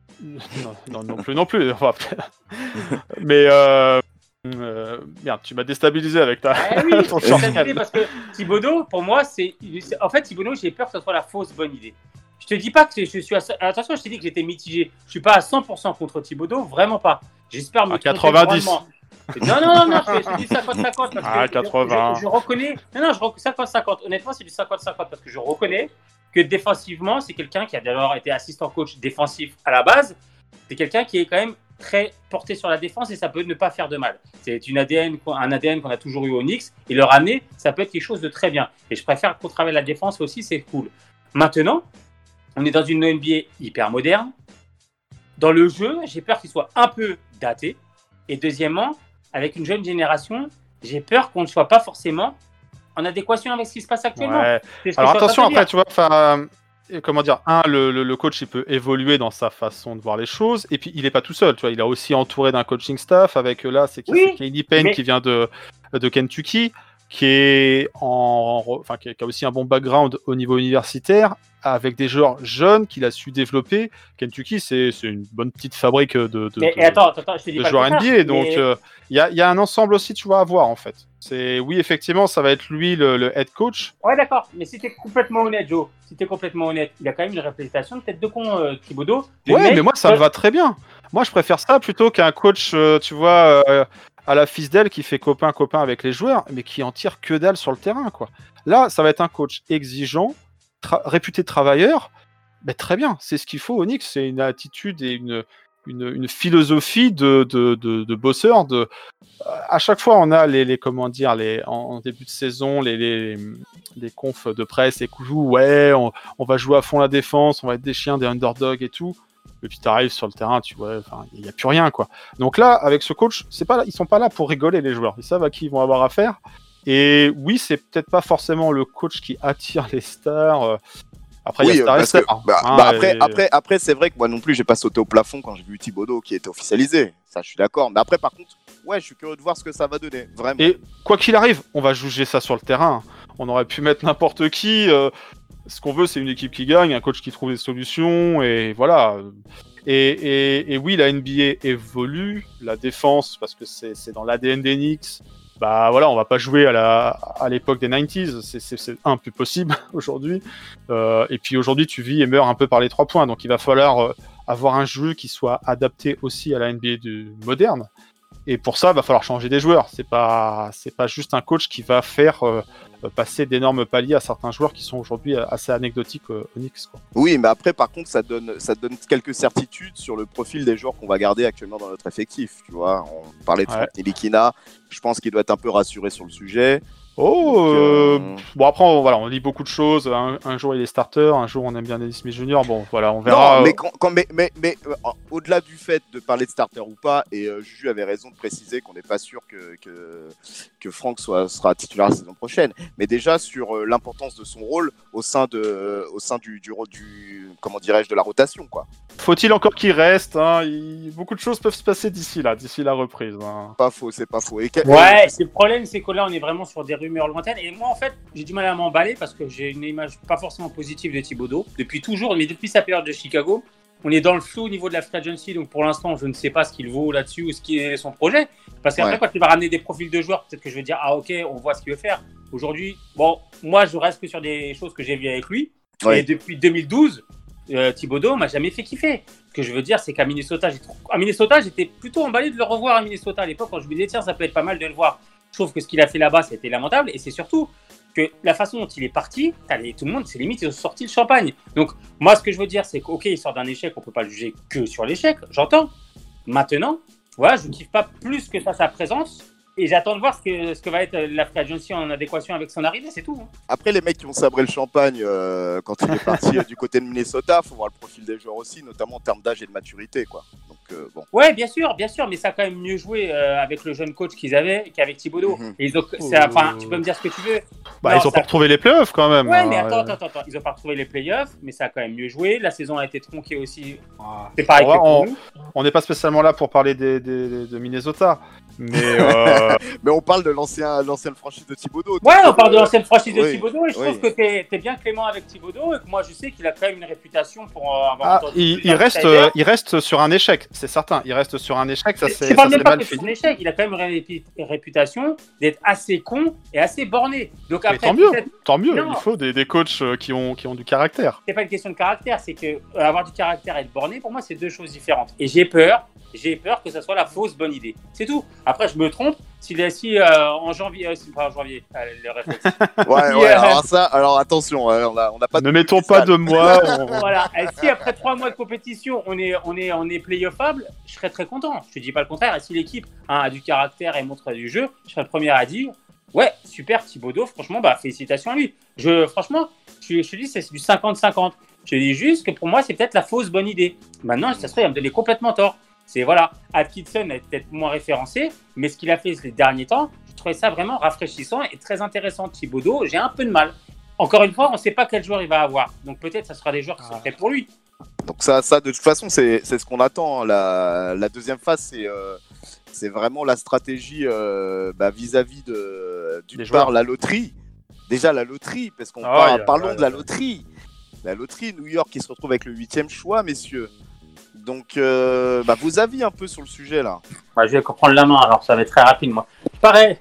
Non, non, non plus, non plus. On va peut-être- Mais euh, euh, merde, tu m'as déstabilisé avec ta. Ah oui, ton c'est George cette Karl. idée parce que Thibodeau, pour moi, c'est. c'est- En fait, Thibodeau, j'ai peur que ce soit la fausse bonne idée. Je te dis pas que je suis. À... Attention, je t'ai dit que j'étais mitigé. Je suis pas à cent pour cent contre Thibodeau, vraiment pas. J'espère me À tromper quatre-vingt-dix. grandement. Non, non, non, non, je je dis cinquante cinquante parce que Ah, je- quatre-vingts. Je, je reconnais. Non, non, je reconnais cinquante cinquante. Honnêtement, c'est du cinquante cinquante parce que je reconnais que défensivement, c'est quelqu'un qui a d'abord été assistant coach défensif à la base. C'est quelqu'un qui est quand même très porté sur la défense et ça peut ne pas faire de mal. C'est une A D N, un A D N qu'on a toujours eu au Knicks et le ramener, ça peut être quelque chose de très bien. Et je préfère qu'on travaille la défense aussi, c'est cool. Maintenant, on est dans une N B A hyper moderne. Dans le jeu, j'ai peur qu'il soit un peu daté. Et deuxièmement, avec une jeune génération, j'ai peur qu'on ne soit pas forcément en adéquation avec ce qui se passe actuellement. Ouais. C'est ce que Alors je suis en train attention, de te après, dire. tu vois, enfin, euh, comment dire, un, le, le, le coach, il peut évoluer dans sa façon de voir les choses, et puis il est pas tout seul, tu vois, il est aussi entouré d'un coaching staff, avec euh, là, c'est qui Oui, c'est Kenny Payne mais- qui vient de, de Kentucky, qui est en, enfin, qui a qui a aussi un bon background au niveau universitaire, avec des joueurs jeunes qu'il a su développer. Kentucky, c'est c'est une bonne petite fabrique de, de, Mais, de- et attends, attends, attends, je te dis de pas le joueurs N B A, contraire, donc mais- euh, il y, a, il y a un ensemble aussi, tu vois, à voir en fait. C'est oui, effectivement, ça va être lui le, le head coach. Ouais, d'accord, mais si t'es complètement honnête, Joe, si t'es complètement honnête, il a quand même une réputation de tête de con, euh, Thibodeau. Le Ouais, mec, mais moi ça me va très bien. Moi je préfère ça plutôt qu'un coach, euh, tu vois, euh, à la Fisdale qui fait copain-copain avec les joueurs, mais qui en tire que dalle sur le terrain, quoi. Là, ça va être un coach exigeant, tra- réputé travailleur. Ben, très bien, c'est ce qu'il faut au Knicks, c'est une attitude et une, une, une philosophie de, de, de, de bosseur. De... À chaque fois, on a les, les comment dire, les, en, en début de saison, les, les, les confs de presse et coups, ouais, on, on va jouer à fond la défense, on va être des chiens, des underdogs et tout. Et puis tu arrives sur le terrain, tu vois, enfin, il n'y a plus rien, quoi. Donc là, avec ce coach, c'est pas, ils sont pas là pour rigoler, les joueurs. Ils savent à qui ils vont avoir affaire. Et oui, c'est peut-être pas forcément le coach qui attire les stars. euh, Après, il Oui, y a Star et parce que, Star, bah, hein, bah, après, et- après, après c'est vrai que moi non plus, j'ai pas sauté au plafond quand j'ai vu Thibodeau qui était officialisé. Ça, je suis d'accord. Mais après, par contre, ouais, je suis curieux de voir ce que ça va donner. Vraiment. Et quoi qu'il arrive, on va juger ça sur le terrain. On aurait pu mettre n'importe qui. euh, ce qu'on veut, c'est une équipe qui gagne, un coach qui trouve des solutions, et voilà. Et, et, et oui, la N B A évolue, la défense, parce que c'est c'est dans l'A D N des Knicks. Bah voilà, on va pas jouer à la à l'époque des quatre-vingt-dix, c'est c'est c'est un plus possible aujourd'hui. Euh, et puis aujourd'hui, tu vis et meurs un peu par les trois points, donc il va falloir euh, avoir un jeu qui soit adapté aussi à la N B A du moderne. Et pour ça, il va falloir changer des joueurs. C'est pas, c'est pas juste un coach qui va faire euh, passer d'énormes paliers à certains joueurs qui sont aujourd'hui assez anecdotiques euh, au Knicks, quoi. Oui, mais après, par contre, ça donne, ça donne quelques certitudes sur le profil des joueurs qu'on va garder actuellement dans notre effectif. Tu vois, on parlait de Ouais. Frank Ntilikina. Je pense qu'il doit être un peu rassuré sur le sujet. Oh, Donc, euh, euh, bon après, on, voilà, on lit beaucoup de choses. Un, un jour il est starter, un jour on aime bien Dennis Smith junior Bon, voilà, on verra. Non, euh, mais, quand, quand- mais, mais, mais, euh, au-delà du fait de parler de starter ou pas, et euh, Juju avait raison de préciser qu'on n'est pas sûr que, que, que Frank soit, sera titulaire la saison prochaine, mais déjà sur euh, l'importance de son rôle au sein, de, euh, au sein du, du, du, comment dirais-je, de la rotation, quoi. Faut-il encore qu'il reste, hein, il- Beaucoup de choses peuvent se passer d'ici là, d'ici la reprise, hein. Pas faux, c'est pas faux. Et que- Ouais, c'est le problème, c'est que là, on est vraiment sur des rumeurs lointaines. Et moi, en fait, j'ai du mal à m'emballer parce que j'ai une image pas forcément positive de Thibodeau depuis toujours, mais depuis sa période de Chicago. On est dans le flou au niveau de la free agency, donc pour l'instant, je ne sais pas ce qu'il vaut là-dessus ou ce qui est son projet. Parce qu'après, Ouais. quand il va ramener des profils de joueurs, peut-être que je vais dire, ah ok, on voit ce qu'il veut faire. Aujourd'hui, bon, moi, je reste que sur des choses que j'ai vues avec lui. Ouais. Et depuis deux mille douze, euh, Thibodeau m'a jamais fait kiffer. Ce que je veux dire, c'est qu'à Minnesota, j'ai trop- à Minnesota, j'étais plutôt emballé de le revoir à Minnesota à l'époque quand je me disais, tiens, ça peut être pas mal de le voir. Je trouve que ce qu'il a fait là-bas, c'était lamentable. Et c'est surtout que la façon dont il est parti, t'as les- tout le monde, c'est limite, ils ont sorti le champagne. Donc, moi, ce que je veux dire, c'est qu'ok, il sort d'un échec, on peut pas le juger que sur l'échec, j'entends. Maintenant, voilà, je kiffe pas plus que ça sa présence. Et j'attends de voir ce que, ce que va être la free agency en adéquation avec son arrivée, c'est tout. hein. Après, les mecs qui ont sabré le champagne euh, quand il est parti euh, du côté de Minnesota, faut voir le profil des joueurs aussi, notamment en termes d'âge et de maturité, quoi. Donc, euh, bon. Ouais, bien sûr, bien sûr, mais ça a quand même mieux joué euh, avec le jeune coach qu'ils avaient qu'avec Thibodeau. Mhm. Et ils ont, c'est- enfin, tu peux me dire ce que tu veux. Bah, Non, ils ont ça- pas retrouvé les playoffs quand même. Ouais, hein, mais attends, euh. attends, attends, attends, ils ont pas retrouvé les playoffs, mais ça a quand même mieux joué. La saison a été tronquée aussi. Ah. C'est pareil On va- que pour on- nous. On n'est pas spécialement là pour parler des, des- de Minnesota, mais euh, Mais on parle de l'ancien, l'ancienne franchise de Thibodeau. Ouais, donc, on parle de euh, l'ancienne franchise de oui, Thibodeau et je oui. trouve que t'es es bien clément avec Thibodeau et que moi je sais qu'il a quand même une réputation pour euh, avoir ah, entendu il, plusieurs il reste, insiders. euh, il reste sur un échec, c'est certain. Il reste sur un échec, ça Je c'est parle ça, même c'est pas mal que c'est un fini. échec, il a quand même une répu- réputation d'être assez con et assez borné. Donc Mais après, tant mieux, peut-être- tant mieux. Non. Il faut des, des coachs euh, qui ont, qui ont du caractère. c'est pas une question de caractère, c'est que euh, avoir du caractère et être borné, pour moi, c'est deux choses différentes. Et j'ai peur, j'ai peur que ça soit la fausse bonne idée. C'est tout. Après, je me trompe. Si, si euh, en janvier, euh, c'est pas en janvier, euh, le réflexe. Ouais, Si, ouais, euh, alors ça, alors attention, euh, on a, on a pas de Ne mettons pas de moi. on- Voilà. Et si après trois mois de compétition, on est, on est, on est playoffable, je serais très content. Je te dis pas le contraire. Et si l'équipe hein, a du caractère et montre du jeu, je serais le premier à dire, ouais, super Thibodeau. Franchement, bah félicitations à lui. Je, franchement, je, je te dis, c'est du cinquante cinquante. Je te dis juste que pour moi, c'est peut-être la fausse bonne idée. Maintenant, ça serait, il va me donner complètement tort. C'est voilà, Atkinson est peut-être moins référencé, mais ce qu'il a fait ces derniers temps, je trouvais ça vraiment rafraîchissant et très intéressant. Thibodeau, j'ai un peu de mal. Encore une fois, on ne sait pas quel joueur il va avoir. Donc peut-être ça sera des joueurs qui sont faits pour lui. Donc ça, ça de toute façon, c'est, c'est ce qu'on attend. Hein. La, la deuxième phase, c'est, euh, c'est vraiment la stratégie euh, bah, vis-à-vis de, d'une part, la loterie. Déjà la loterie, parce qu'on Ah, parle, yeah, parlons yeah, de la yeah. loterie. La loterie, New York qui se retrouve avec le huitième choix, messieurs. Donc, euh, bah, vos avis un peu sur le sujet là. Ouais, je vais prendre la main, alors ça va être très rapide, moi. Pareil,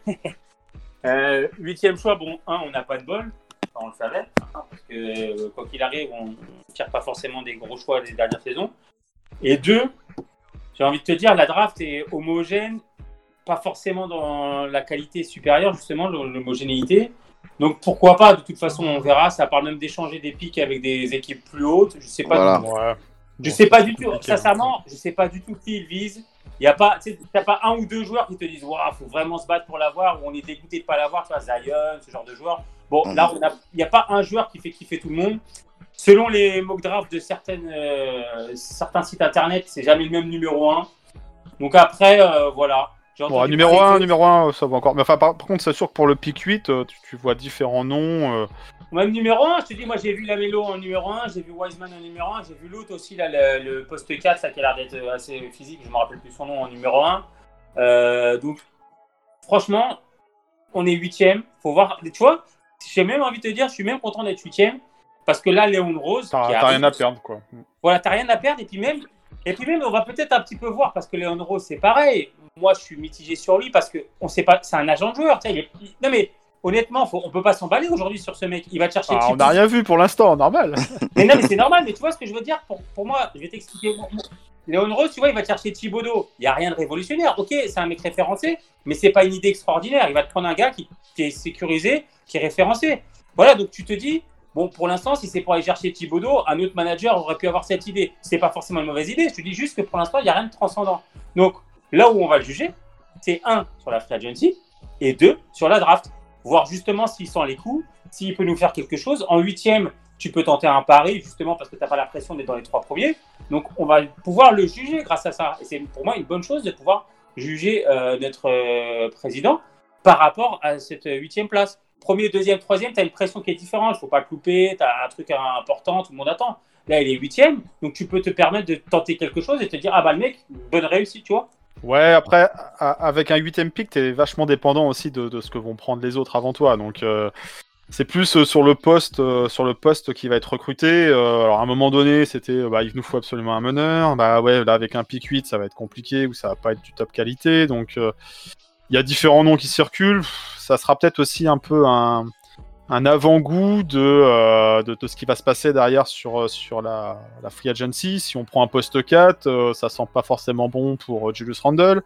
euh, huitième choix, bon, un, on n'a pas de bol, enfin, on le savait, hein, parce que euh, quoi qu'il arrive, on ne tire pas forcément des gros choix des dernières saisons. Et deux, j'ai envie de te dire, la draft est homogène, pas forcément dans la qualité supérieure, justement, l'homogénéité. Donc pourquoi pas, de toute façon, on verra. Ça parle même d'échanger des pics avec des équipes plus hautes. Je sais pas Voilà. du tout. Ouais. Je Bon, sais pas c'est du tout. compliqué, Sincèrement, je sais pas du tout qui ils visent. Il y a pas, tu n'as pas un ou deux joueurs qui te disent, waouh, faut vraiment se battre pour l'avoir, ou on est dégoûté de pas l'avoir. Tu vois, Zion, ce genre de joueur. Bon, Mhm. là, on a, il n'y a pas un joueur qui fait kiffer tout le monde. Selon les mock drafts de certaines, euh, certains sites internet, c'est jamais le même numéro un. Donc après, euh, voilà. J'ai Bon, entendu numéro parler un, que- numéro un, ça va encore. Mais enfin, par, par contre, c'est sûr que pour le pick huit, euh, tu, tu vois différents noms. euh, Même numéro un, je te dis, moi j'ai vu Lamelo en numéro un, j'ai vu Wiseman en numéro un, j'ai vu l'autre aussi, là, le, le poste quatre, là, qui a l'air d'être assez physique, je ne me rappelle plus son nom, en numéro un. Euh, donc, franchement, on est huitième. Faut voir, tu vois, j'ai même envie de te dire, je suis même content d'être huitième, parce que là, Léon Rose, T'as qui t'as arrive, rien à perdre, quoi. voilà, t'as rien à perdre, et puis même, et puis même, on va peut-être un petit peu voir, parce que Léon Rose, c'est pareil. Moi, je suis mitigé sur lui, parce que on sait pas, c'est un agent de joueur, tu sais, il est- il- non mais. Honnêtement, faut, on peut pas s'emballer aujourd'hui sur ce mec. Il va te chercher. Ah, le on n'a rien vu pour l'instant, normal. Mais non, mais c'est normal. Mais tu vois ce que je veux dire pour, pour moi, je vais t'expliquer. Léon Rose, tu vois, il va te chercher Thibodeau. Il n'y a rien de révolutionnaire. Ok, c'est un mec référencé, mais c'est pas une idée extraordinaire. Il va te prendre un gars qui, qui est sécurisé, qui est référencé. Voilà, donc tu te dis, bon, pour l'instant, si c'est pour aller chercher Thibodeau, un autre manager aurait pu avoir cette idée. C'est pas forcément une mauvaise idée. Je te dis juste que pour l'instant, il n'y a rien de transcendant. Donc là où on va le juger, c'est un, sur la free agency, et deux, sur la draft. Voir justement s'il sent les coups, s'il peut nous faire quelque chose. En huitième, tu peux tenter un pari, justement parce que tu n'as pas la pression d'être dans les trois premiers. Donc, on va pouvoir le juger grâce à ça. Et c'est pour moi une bonne chose de pouvoir juger euh, notre euh, président par rapport à cette huitième place. Premier, deuxième, troisième, tu as une pression qui est différente. Il ne faut pas te louper, tu as un truc important, tout le monde attend. Là, il est huitième, donc tu peux te permettre de tenter quelque chose et te dire, ah bah le mec, bonne réussite, tu vois. Ouais, après, a- avec un huitième pick, t'es vachement dépendant aussi de, de ce que vont prendre les autres avant toi. Donc, euh, c'est plus euh, sur le poste, euh, sur le poste qui va être recruté. Euh, alors, à un moment donné, c'était, euh, bah, il nous faut absolument un meneur. Bah ouais, là, avec un pick huit, ça va être compliqué ou ça va pas être du top qualité. Donc, euh, il y a différents noms qui circulent. Ça sera peut-être aussi un peu un, un avant-goût de, euh, de, de ce qui va se passer derrière sur, sur la, la free agency. Si on prend un poste quatre, euh, ça sent pas forcément bon pour euh, Julius Randle.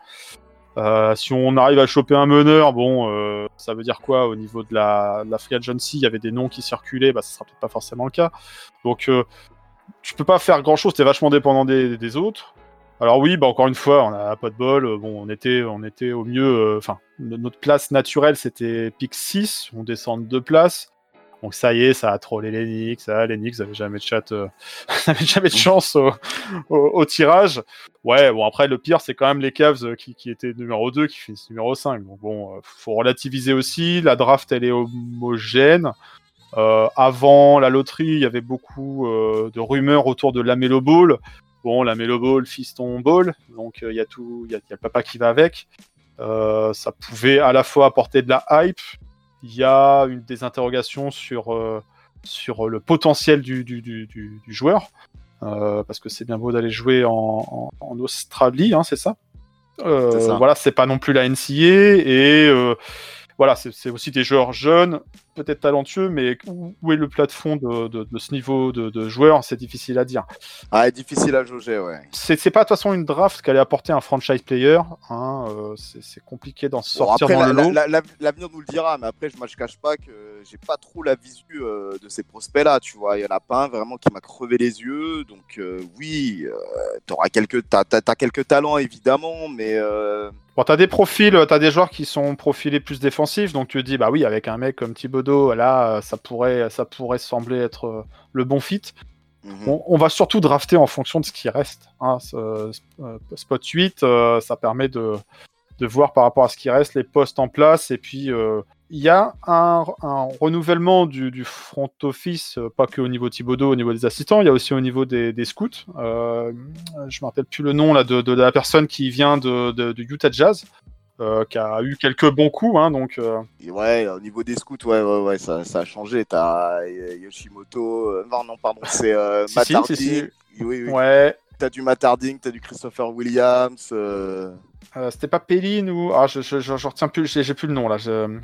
Euh, si on arrive à choper un meneur, bon, euh, ça veut dire quoi au niveau de la, de la free agency? Il y avait des noms qui circulaient, bah, ça sera peut-être pas forcément le cas. Donc, euh, tu peux pas faire grand-chose, t'es vachement dépendant des, des autres. Alors oui, bah encore une fois, on a pas de bol. Euh, Bon, on était, on était au mieux. Enfin, euh, notre place naturelle, c'était pick six. On descend de deux places. Donc ça y est, ça a trollé les Knicks. Ah, les Knicks n'avaient jamais de chat, euh, n'avaient jamais de chance au, au, au tirage. Ouais, bon après le pire, c'est quand même les Cavs qui, qui étaient numéro deux, qui finissent numéro cinq. Donc bon, euh, faut relativiser aussi. La draft, elle est homogène. Euh, avant la loterie, il y avait beaucoup euh, de rumeurs autour de Lamelo Ball. Bon, Lamelo Ball, fiston Ball, donc il euh, y a tout, il y, y a le papa qui va avec. Euh, ça pouvait à la fois apporter de la hype. Il y a une des interrogations sur euh, sur le potentiel du du, du, du, du joueur, euh, parce que c'est bien beau d'aller jouer en, en, en Australie, hein, c'est ça. Euh, C'est ça. Voilà, c'est pas non plus la N C A A et euh, voilà, c'est, c'est aussi des joueurs jeunes, peut-être talentueux, mais où, où est le plafond de, de, de ce niveau de, de joueur? C'est difficile à dire. Ah, difficile à jauger, ouais. C'est, c'est pas de toute façon une draft qu'allait apporter un franchise player. Hein, euh, c'est, c'est compliqué d'en Bon, sortir après, dans la- le lot. la- la- l'avenir nous le dira, mais après, je ne cache pas que j'ai pas trop la visu euh, de ces prospects-là, tu vois. Il y en a pas un vraiment qui m'a crevé les yeux, donc euh, oui, euh, t'auras quelques, t'as, t'as, t'as quelques talents évidemment, mais euh, Bon, t'as des profils, t'as des joueurs qui sont profilés plus défensifs, donc tu te dis, bah oui, avec un mec comme Thibodeau, là, ça pourrait, ça pourrait sembler être euh, le bon fit. mhm. On, on va surtout drafter en fonction de ce qui reste. Hein. Ce, euh, spot huit, euh, ça permet de, de voir par rapport à ce qui reste, les postes en place. Et puis, il euh, y a un, un renouvellement du, du front office, euh, pas que au niveau Thibodeau, au niveau des assistants, il y a aussi au niveau des, des scouts. Euh, je me rappelle plus le nom là, de, de la personne qui vient de, de, de Utah Jazz. Euh, qui a eu quelques bons coups, hein, donc. Euh... Ouais, au niveau des scouts, ouais, ouais, ouais, ça, ça a changé. T'as Yoshimoto, euh, non, non, pardon, c'est euh, si, Matt si, Harding. si, si. Oui, oui. Ouais. T'as du Matt Harding, t'as du Christopher Williams. Euh... Euh, c'était pas Pelline ou ah, je, je, je, je retiens plus, j'ai, j'ai plus le nom là. Je...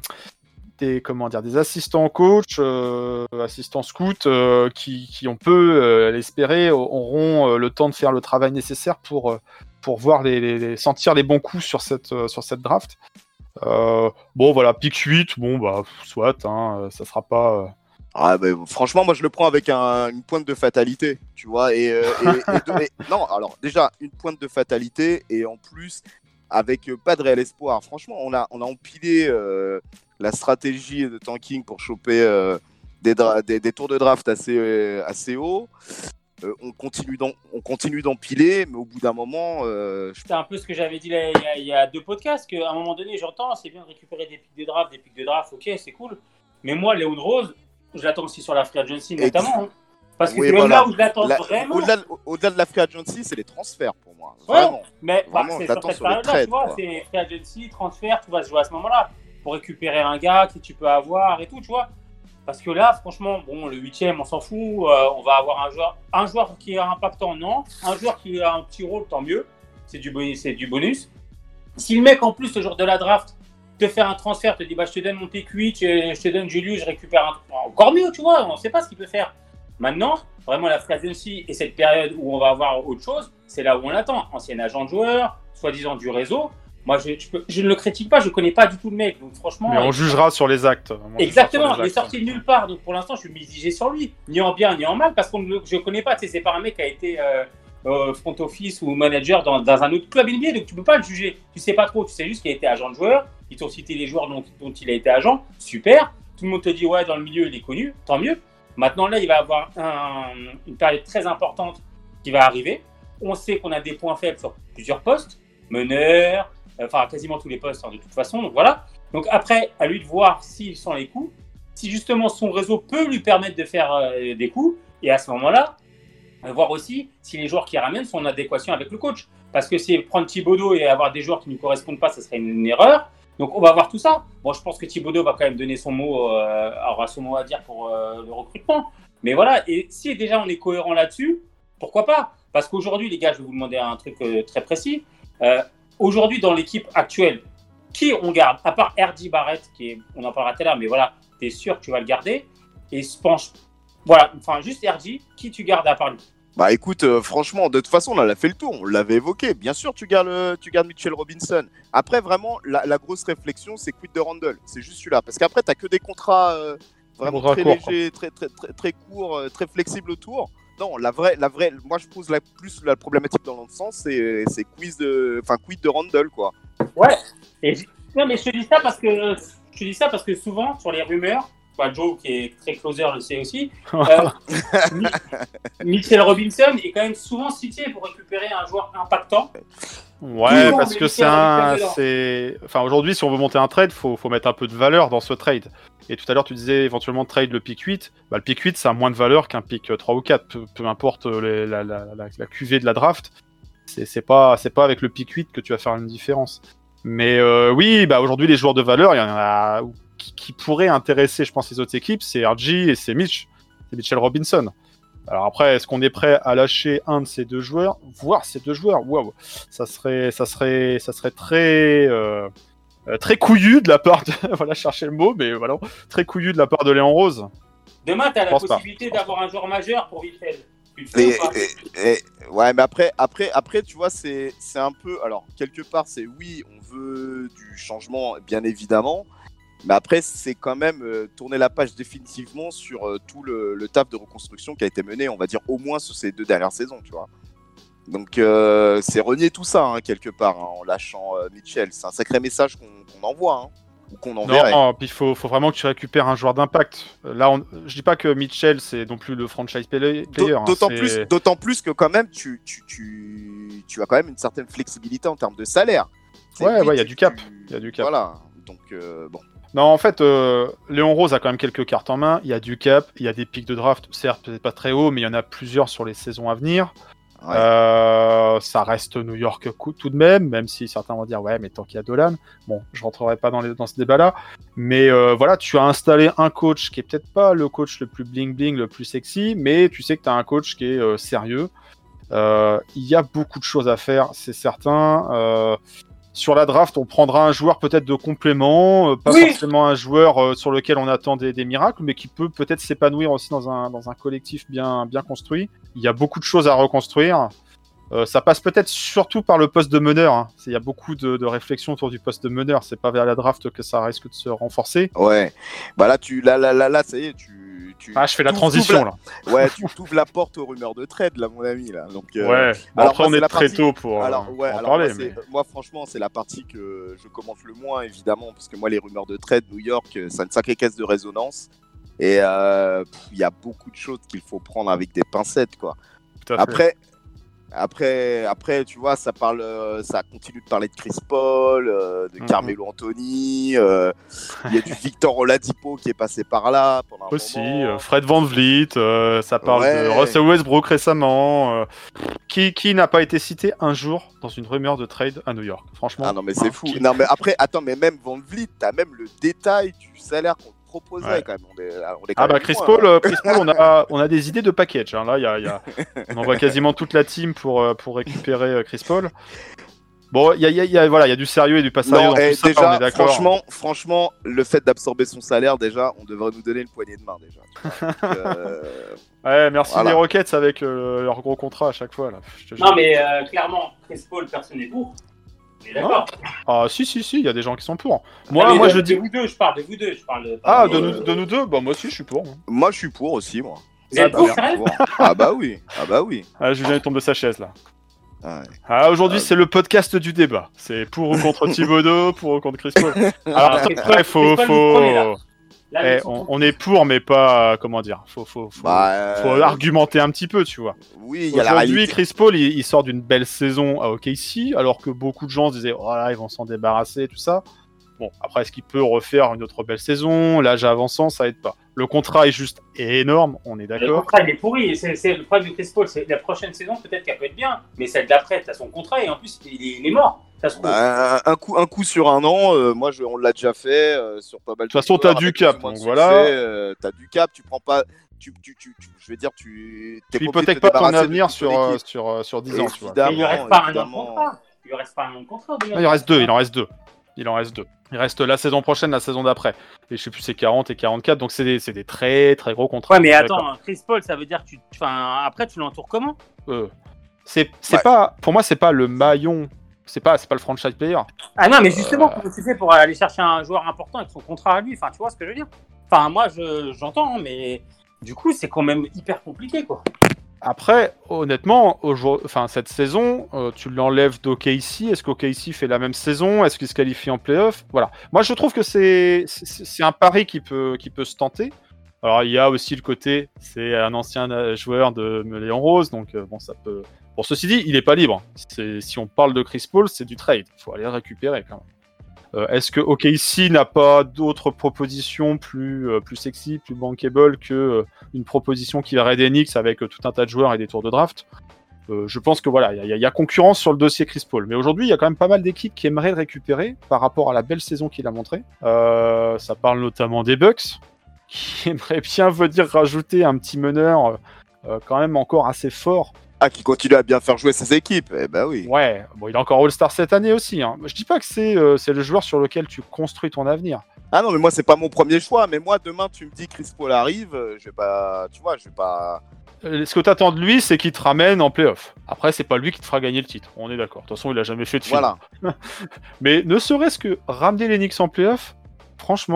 Des comment dire, des assistants coach, euh, assistants scouts, euh, qui, qui on peut euh, l'espérer auront euh, le temps de faire le travail nécessaire pour euh, pour voir les, les, les sentir les bons coups sur cette euh, sur cette draft. Euh, bon voilà, pick huit, bon bah soit, hein, ça sera pas. Euh... Ah bah, franchement, moi je le prends avec un, une pointe de fatalité, tu vois. Et, euh, et, et, de, et non, alors déjà une pointe de fatalité et en plus avec euh, pas de réel espoir. Franchement, on a on a empilé euh, la stratégie de tanking pour choper euh, des, dra- des, des tours de draft assez euh, assez hauts. Euh, on continue d'en, on continue d'empiler, mais au bout d'un moment. Euh, je... C'est un peu ce que j'avais dit là, il, y a, il y a deux podcasts, qu'à un moment donné, j'entends, c'est bien de récupérer des pics de draft, des pics de draft, ok, c'est cool. Mais moi, Léon Rose, je l'attends aussi sur la free agency notamment. Hein. Parce que oui, c'est voilà. là où je l'attends la, vraiment. Au-delà, au-delà de la free agency, c'est les transferts pour moi. Vraiment. Ouais, mais Vraiment, bah, c'est je l'attends sur cette sur les période-là, trades. tu vois, Quoi. c'est free agency, transfert, tout va se jouer à ce moment-là. Pour récupérer un gars que tu peux avoir et tout, tu vois. Parce que là, franchement, bon, le huitième, on s'en fout. Euh, on va avoir un joueur, un joueur qui est impactant, non. Un joueur qui a un petit rôle, tant mieux. C'est du bonus. C'est du bonus. Si le mec, en plus, le jour de la draft, te fait un transfert, te dit, bah, je te donne mon pick huit, je te donne Julius, je récupère un. Encore mieux, tu vois. On ne sait pas ce qu'il peut faire. Maintenant, vraiment, la free agency et cette période où on va avoir autre chose, c'est là où on l'attend. Ancien agent de joueur, soi-disant du réseau. Moi, je, je, peux, je ne le critique pas, je ne connais pas du tout le mec. Donc, franchement. Mais on euh, jugera sur les actes. On Exactement, les il est sorti de nulle part. Donc, pour l'instant, je suis mitigé sur lui. Ni en bien, ni en mal, parce que je ne connais pas. Tu sais, c'est pas un mec qui a été euh, euh, front office ou manager dans, dans un autre club N B A. Donc, tu ne peux pas le juger. Tu ne sais pas trop. Tu sais juste qu'il a été agent de joueur. Ils t'ont cité les joueurs dont, dont il a été agent. Super. Tout le monde te dit, ouais, dans le milieu, il est connu. Tant mieux. Maintenant, là, il va avoir un, une période très importante qui va arriver. On sait qu'on a des points faibles sur plusieurs postes. Meneur. Enfin, quasiment tous les postes, hein, de toute façon. Donc voilà. Donc après, à lui de voir s'il sent les coups, si justement son réseau peut lui permettre de faire euh, des coups, et à ce moment-là, euh, voir aussi si les joueurs qu'il ramène sont en adéquation avec le coach. Parce que si prendre Thibodeau et avoir des joueurs qui ne correspondent pas, ça serait une, une erreur. Donc on va voir tout ça. Bon, je pense que Thibodeau va quand même donner son mot, euh, aura son mot à dire pour euh, le recrutement. Mais voilà, et si déjà on est cohérent là-dessus, pourquoi pas? Parce qu'aujourd'hui, les gars, je vais vous demander un truc euh, très précis. Euh, Aujourd'hui, dans l'équipe actuelle, qui on garde? À part R J Barrett, qui est, on en parlera tout à l'heure, mais voilà, tu es sûr que tu vas le garder. Et se penche. Voilà, enfin, juste R J, qui tu gardes à part lui? Bah écoute, euh, franchement, de toute façon, on en a fait le tour, on l'avait évoqué. Bien sûr, tu gardes, le, tu gardes Mitchell Robinson. Après, vraiment, la, la grosse réflexion, c'est quid de Randle. C'est juste celui-là. Parce qu'après, tu n'as que des contrats euh, vraiment contrat très court, légers, très, très, très, très courts, euh, très flexibles autour. Non, la vraie, la vraie, moi je pose la, plus la problématique dans l'autre sens, c'est, c'est quiz de, enfin quid de Randle quoi. Ouais. Et non mais je te dis ça parce que je te dis ça parce que souvent sur les rumeurs, bah, Joe qui est très closer le sait aussi, euh, Mitchell Robinson est quand même souvent cité pour récupérer un joueur impactant. Ouais, Tout parce que c'est un, c'est, enfin aujourd'hui si on veut monter un trade, faut faut mettre un peu de valeur dans ce trade. Et tout à l'heure tu disais éventuellement trade le pick huit, bah le pick huit ça a moins de valeur qu'un pick trois ou quatre, peu, peu importe les, la, la, la, la cuvée de la draft, c'est c'est pas c'est pas avec le pick huit que tu vas faire une différence. Mais euh, oui, bah aujourd'hui les joueurs de valeur, il y en a qui, qui pourraient intéresser, je pense les autres équipes, c'est R J et c'est Mitch, c'est Mitchell Robinson. Alors après, est-ce qu'on est prêt à lâcher un de ces deux joueurs, voire ces deux joueurs? Waouh, ça serait, ça serait, ça serait très, euh, très couillu de la part de, voilà, chercher le mot, mais voilà, très couillu de la part de Léon Rose. Demain, tu as la Pense possibilité pas. d'avoir un joueur majeur pour Vittel. Et, et, et, ouais, mais après, après, après, tu vois, c'est, c'est un peu, alors quelque part, c'est oui, on veut du changement, bien évidemment. Mais après, c'est quand même euh, tourner la page définitivement sur euh, tout le, le taf de reconstruction qui a été mené, on va dire, au moins sur ces deux dernières saisons, tu vois. Donc, euh, c'est renier tout ça, hein, quelque part, hein, en lâchant euh, Mitchell. C'est un sacré message qu'on, qu'on envoie, hein, ou qu'on enverrait. Non, puis il faut, faut vraiment que tu récupères un joueur d'impact. Là, on, je dis pas que Mitchell, c'est non plus le franchise player. D'autant, hein, plus, d'autant plus que quand même, tu, tu, tu, tu as quand même une certaine flexibilité en termes de salaire. Ouais, oui, ouais, il y a tu- du cap. tu- Il y a du cap. Voilà, donc euh, bon. Non, en fait, euh, Léon Rose a quand même quelques cartes en main. Il y a du cap, il y a des pics de draft, certes, peut-être pas très haut, mais il y en a plusieurs sur les saisons à venir. Ouais. Euh, ça reste New York coup- tout de même, même si certains vont dire ouais, mais tant qu'il y a Dolan, bon, je rentrerai pas dans, les, dans ce débat-là. Mais euh, voilà, tu as installé un coach qui est peut-être pas le coach le plus bling bling, le plus sexy, mais tu sais que tu as un coach qui est euh, sérieux. Euh, il y a beaucoup de choses à faire, c'est certain. Euh, Sur la draft, on prendra un joueur peut-être de complément, euh, pas Oui. forcément un joueur euh, sur lequel on attend des, des miracles, mais qui peut peut-être s'épanouir aussi dans un, dans un collectif bien, bien construit. Il y a beaucoup de choses à reconstruire. Euh, ça passe peut-être surtout par le poste de meneur. Hein. Il y a beaucoup de, de réflexions autour du poste de meneur. C'est pas vers la draft que ça risque de se renforcer. Ouais. Bah là, tu, là, là, là, là, ça y est, tu. tu Ah, je fais la tu transition ouvres là. la- Ouais, tu t'ouvres la porte aux rumeurs de trade, là, mon ami, là. Donc. euh, Ouais. Bon, alors, après, moi, on c'est est la très partie- tôt pour, Alors, euh, ouais, pour en alors parler. moi, mais... c'est- moi, franchement, c'est la partie que je commente le moins, évidemment, parce que moi, les rumeurs de trade, New York, euh, ça a une sacrée caisse de résonance. Et euh, pff, il y a beaucoup de choses qu'il faut prendre avec des pincettes, quoi. Tout à fait. Après, après, après, tu vois, ça parle, euh, ça continue de parler de Chris Paul, euh, de Mhm. Carmelo Anthony. euh, Il y a du Victor Oladipo qui est passé par là pendant un Aussi, moment. euh, Fred VanVleet, euh, ça parle Ouais. de Russell Westbrook récemment. euh, qui qui n'a pas été cité un jour dans une rumeur de trade à New York? Franchement. Ah non, mais c'est hein, fou. qui- Non, mais après, attends, mais même Van Vliet, t'as même le détail du salaire qu'on te proposait Ouais. quand même. On est, on est quand Ah bah même Chris loin, Paul, hein. euh, Chris Paul, on a on a des idées de package. Hein. Là, il y a, il y a- on envoie quasiment toute la team pour euh, pour récupérer euh, Chris Paul. Bon, il y a, il y a- il y a- voilà, il y a du sérieux et du pas sérieux Non, dans et tout ça, on déjà, est d'accord. franchement, franchement, le fait d'absorber son salaire, déjà, on devrait nous donner une poignée de main, déjà. Donc, euh, Ouais, merci Voilà. les Rockets avec euh, leur gros contrat à chaque fois là. Je te jure. Non, mais euh, clairement, Chris Paul, personne n'est pour. On est d'accord. Ah si si si, il y a des gens qui sont pour. Moi, Ah, mais moi de, je de dis. vous deux, je parle de vous deux. Je parle de. Ah, de- de nous, de nous deux, bah moi aussi je suis pour. moi, je suis pour aussi, moi. Vous êtes Ah, pour, bah, sérieux Pour. Ah bah oui, ah bah oui. Ah, Julien il tombe de sa chaise là. Ouais. Ah, aujourd'hui, Ah, c'est le podcast du débat. C'est pour ou contre Thibodeau, pour ou contre Chris Paul. Alors, Chris après, Paul- faut, Chris Paul, vous prenez, là. faut... Là, Eh, ils sont on, pour. on est pour, mais pas, euh, comment dire, faut, faut, faut, Bah, euh, faut argumenter un petit peu, tu vois. Oui, il y a la Aujourd'hui, réalité. Chris Paul, il, il sort d'une belle saison à O K C, alors que beaucoup de gens se disaient, oh là, ils vont s'en débarrasser, tout ça. Bon, après, est-ce qu'il peut refaire une autre belle saison? L'âge avançant, ça aide pas. Le contrat est juste énorme, on est Le d'accord. contrat, il est pourri. C'est, c'est le problème de Chris Paul. C'est la prochaine saison, peut-être qu'elle peut être bien. Mais celle d'après, t'as son contrat et en plus, il est, il est mort. Ça se trouve. Bah, un, coup, un coup sur un an, euh, moi je, on l'a déjà fait euh, sur pas mal de De toute façon, joueurs t'as du avec cap, plus ou moins de donc succès, voilà. euh, t'as du cap, tu prends pas. Tu, tu, tu, tu- je veux dire, tu. t'es Tu pas obligé de hypothèques te pas ton débarrasser de avenir toute sur, ton euh, équipe. sur, euh, sur dix ans, tu vois. Évidemment, Mais il ne reste pas un an de évidemment. contrat. Il ne reste pas un an de contrat. Non, il en reste deux, il en reste deux. Il en reste deux. Il reste la saison prochaine, la saison d'après. Et je sais plus, c'est quarante et quarante-quatre, donc c'est des, c'est des très très gros contrats. Ouais, mais D'accord. attends, Chris Paul, ça veut dire que tu. Enfin, après, tu l'entoures comment? Euh, c'est c'est Ouais. pas, pour moi, c'est pas le maillon, c'est pas, c'est pas le franchise player. Ah non, mais justement, Euh. comment tu fais pour aller chercher un joueur important avec son contrat à lui? Enfin, tu vois ce que je veux dire? Enfin, moi, je, j'entends, hein, mais du coup, c'est quand même hyper compliqué, quoi. Après, honnêtement, aujourd'hui- enfin, cette saison, euh, tu l'enlèves d'O K C. Est-ce qu'O K C fait la même saison? Est-ce qu'il se qualifie en playoff? Voilà. Moi, je trouve que c'est c'est c'est un pari qui peut, qui peut se tenter. Alors, il y a aussi le côté, c'est un ancien euh, joueur de Léon Rose, donc euh, bon, ça peut. Bon, ceci dit, il n'est pas libre. C'est- Si on parle de Chris Paul, c'est du trade. Il faut aller le récupérer quand même. Euh, Est-ce que O K C n'a pas d'autres propositions plus, euh, plus sexy, plus bankable que euh, une proposition qui irait des Knicks avec euh, tout un tas de joueurs et des tours de draft? Euh, Je pense que voilà, il y, a- y a concurrence sur le dossier Chris Paul. Mais aujourd'hui, il y a quand même pas mal d'équipes qui aimeraient le récupérer par rapport à la belle saison qu'il a montrée. Euh, ça parle notamment des Bucks, qui aimeraient bien venir rajouter un petit meneur euh, euh, quand même encore assez fort. Ah, qui continue à bien faire jouer ses équipes. Eh ben oui. Ouais, bon, il est encore All-Star cette année aussi. Hein. Je dis pas que c'est euh, c'est le joueur sur lequel tu construis ton avenir. Ah non, mais moi, c'est pas mon premier choix. Mais moi, demain, tu me dis Chris Paul arrive, euh, je vais pas. Tu vois, je vais pas. Euh, Ce que tu attends de lui, c'est qu'il te ramène en playoff. Après, c'est pas lui qui te fera gagner le titre. On est d'accord. De toute façon, il a jamais fait de film. Voilà. Mais ne serait-ce que ramener les Knicks en playoff, franchement,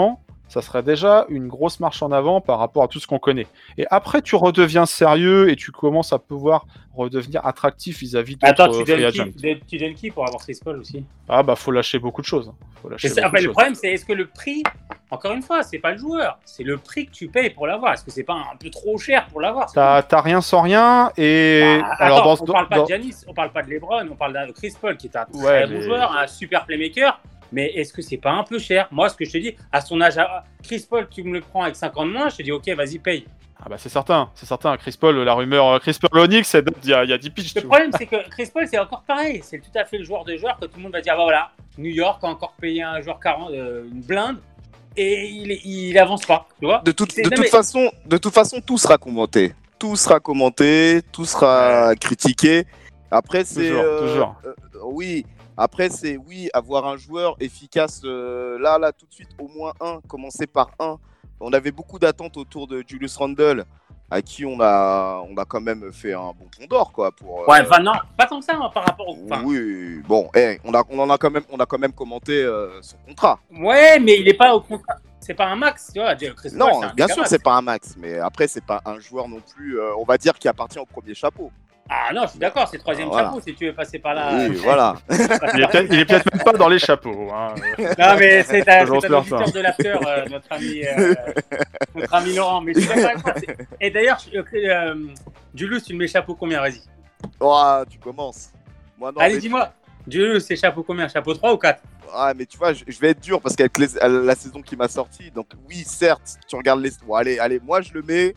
ça serait déjà une grosse marche en avant par rapport à tout ce qu'on connaît. Et après, tu redeviens sérieux et tu commences à pouvoir redevenir attractif vis-à-vis de Attends, ton tu free donnes, agent. qui, tu donnes qui pour avoir Chris Paul aussi? Ah bah faut lâcher beaucoup de choses. Faut lâcher Et ça, beaucoup après, de le choses. problème, c'est est-ce que le prix, encore une fois, c'est pas le joueur, c'est le prix que tu payes pour l'avoir. Est-ce que c'est pas un peu trop cher pour l'avoir? T'as, t'as rien sans rien et Bah, alors attends, dans, on parle pas dans- de Giannis, on parle pas de LeBron, on parle de Chris Paul qui est un très Ouais, bon mais- joueur, un super playmaker. Mais est-ce que c'est pas un peu cher? Moi, ce que je te dis, à son âge, à- Chris Paul, tu me le prends avec cinquante moins, je te dis ok, vas-y, paye. Ah bah c'est certain, c'est certain. Chris Paul, la rumeur euh, Chris Paul Onyx, c'est il y a, il y a dix pitchs. Le tu vois. problème, c'est que Chris Paul, c'est encore pareil. C'est tout à fait le joueur de joueur que tout le monde va dire, bah voilà, New York a encore payé un joueur quarante, euh, une blinde, et il, il avance pas, tu vois. De, toute- C'est- de non, toute mais- façon, de toute façon, tout sera commenté. Tout sera commenté, tout sera critiqué. Après, c'est Toujours, euh, toujours. euh, oui. Après, c'est oui, avoir un joueur efficace euh, là, là, tout de suite, au moins un. Commencer par un. On avait beaucoup d'attentes autour de Julius Randle, à qui on a, on a quand même fait un bon pont d'or, quoi. Pour, euh, Ouais, enfin non, pas tant que ça hein, par rapport au. Enfin, oui, bon, eh, on a, on en a quand même, on a quand même commenté euh, son contrat. ouais, mais il est pas au contrat. C'est pas un max, tu vois. Chris Paul, Non, c'est un bien méga sûr, max. c'est pas un max, mais après, c'est pas un joueur non plus, euh, on va dire, qui appartient au premier chapeau. Ah non, je suis d'accord, c'est troisième Voilà. chapeau si tu veux passer par là. Oui, voilà. Il est peut-être, il est peut-être même pas dans les chapeaux. Hein. Non, mais c'est ta- J'en c'est suis un certain. auditeur de l'after, euh, notre, ami, euh, notre ami Laurent. Mais je suis d'accord avec toi. c'est- Et d'ailleurs, je- euh, Julius, tu le mets chapeau combien? Vas-y. Oh, tu commences. Moi, non, Allez, mais- dis-moi. Julius, c'est chapeau combien? Chapeau trois ou quatre? Ah, mais tu vois, je, je vais être dur parce qu'avec les- la saison qui m'a sorti, donc oui, certes, tu regardes les. Bon, allez, allez, moi je le mets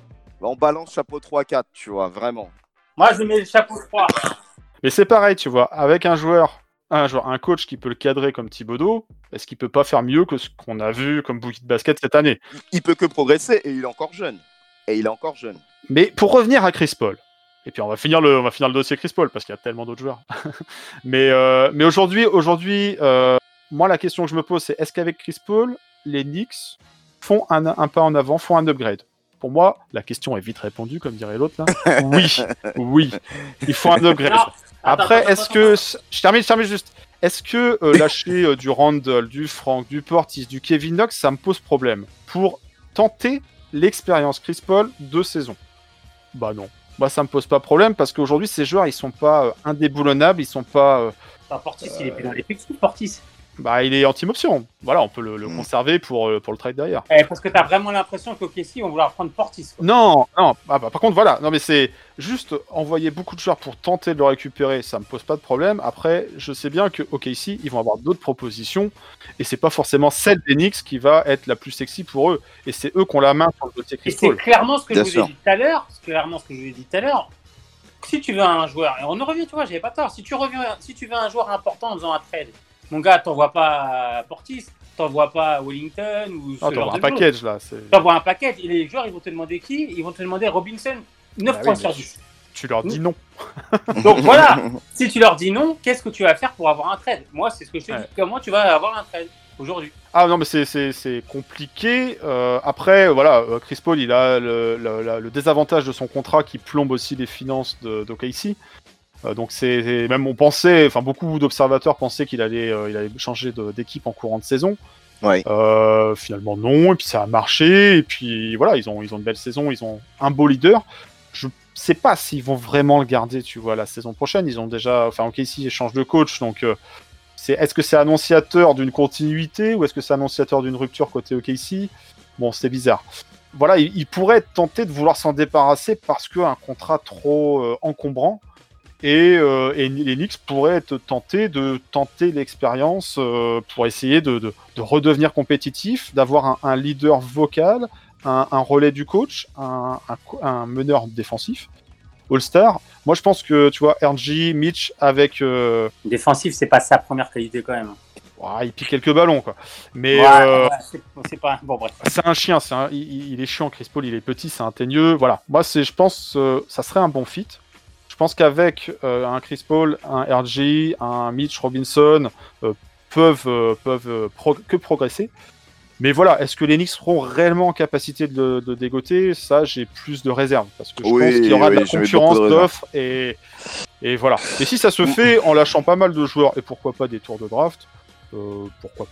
en balance chapeau trois quatre, tu vois, vraiment. Moi, je mets le chapeau trois. Mais c'est pareil, tu vois, avec un joueur, un joueur, un coach qui peut le cadrer comme Thibodeau, est-ce qu'il peut pas faire mieux que ce qu'on a vu comme bouquet de basket cette année? Il, il peut que progresser et il est encore jeune. Et il est encore jeune. Mais pour revenir à Chris Paul, et puis on va finir le, on va finir le dossier Chris Paul parce qu'il y a tellement d'autres joueurs. mais euh, mais aujourd'hui, aujourd'hui, euh, moi la question que je me pose c'est est-ce qu'avec Chris Paul, les Knicks font un, un pas en avant, font un upgrade? Pour moi, la question est vite répondue, comme dirait l'autre là. Oui, oui, il faut un upgrade. Non, attends, Après, attends, est-ce attends, que attends. je termine, je termine juste. Est-ce que euh, lâcher euh, du Randle, du Frank, du Portis, du Kevin Knox, ça me pose problème pour tenter l'expérience Chris Paul deux saisons? Bah non. Moi, ça me pose pas problème parce qu'aujourd'hui, ces joueurs, ils sont pas euh, indéboulonnables, ils sont pas. euh, Attends, Portis, il est plus dans l'effectif, Portis. bah, il est en team option. Voilà, on peut le, le Mm. conserver pour, euh, pour le trade derrière. Eh, parce que t'as vraiment l'impression qu'au K C, ils vont vouloir prendre Portis. quoi. Non, non. Ah, bah, par contre, voilà. Non, mais c'est juste envoyer beaucoup de joueurs pour tenter de le récupérer. Ça me pose pas de problème. Après, je sais bien que O K C, ils vont avoir d'autres propositions et c'est pas forcément celle des Knicks qui va être la plus sexy pour eux. Et c'est eux qui ont la main sur le dossier Et Chris c'est Paul. clairement ce que Bien je vous sûr. ai dit tout à l'heure. C'est clairement ce que je vous ai dit tout à l'heure. Si tu veux un joueur, et on en revient, tu vois, j'avais pas tort. Si tu, reviens, si tu veux un joueur important en faisant un trade, mon gars, t'envoies pas Portis, t'envoies pas Wellington ou ce Ah, genre t'as un de joueur. package là. c'est- T'envoies un paquet. Et les joueurs, ils vont te demander qui? Ils vont te demander Robinson. neuf Bah points oui, sur mais dix. Tu leur dis non. Donc voilà, si tu leur dis non, qu'est-ce que tu vas faire pour avoir un trade? Moi, c'est ce que je te Ouais. dis. Comment tu vas avoir un trade aujourd'hui? Ah non, mais c'est- c'est c'est compliqué. Euh, après, voilà, euh, Chris Paul, il a le, le- la- le désavantage de son contrat qui plombe aussi les finances de, d'O K C. Euh, donc c'est c'est- même on pensait, enfin beaucoup d'observateurs pensaient qu'il allait, euh, il allait changer de- d'équipe en courant de saison. Ouais. Euh, finalement non, et puis ça a marché. Et puis voilà, ils ont ils ont une belle saison, ils ont un beau leader. Je sais pas s'ils vont vraiment le garder, tu vois, la saison prochaine. Ils ont déjà, enfin O K C change de coach, donc. Euh, C'est, est-ce que c'est annonciateur d'une continuité ou est-ce que c'est annonciateur d'une rupture côté O K C? Bon, c'est bizarre. Voilà, il, il pourrait être tenté de vouloir s'en débarrasser parce qu'un contrat trop euh, encombrant et, euh, et les Knicks pourraient être tentés de tenter l'expérience euh, pour essayer de, de, de redevenir compétitif, d'avoir un, un leader vocal, un, un relais du coach, un, un, co- un meneur défensif. All-Star. Moi, je pense que, tu vois, R J, Mitch, avec... euh, Défensif, c'est pas sa première qualité quand même. ouah, il pique quelques ballons, quoi. Mais Ouais, euh, ouais, c'est, c'est pas. Bon, bref. c'est un chien, c'est un- il, il est chiant, Chris Paul, il est petit, c'est un teigneux. Voilà, moi, c'est, je pense euh, ça serait un bon fit. Je pense qu'avec euh, un Chris Paul, un R J, un Mitch Robinson, euh, peuvent, euh, peuvent euh, pro- que progresser. Mais voilà, est-ce que les Knicks seront réellement en capacité de le de dégoter? Ça, j'ai plus de réserves. Parce que je Oui, pense qu'il y aura de oui, la j'avais concurrence beaucoup de réserves. d'offres. Et, et voilà. Et si ça se fait en lâchant pas mal de joueurs, et pourquoi pas des tours de draft, euh, pourquoi pas.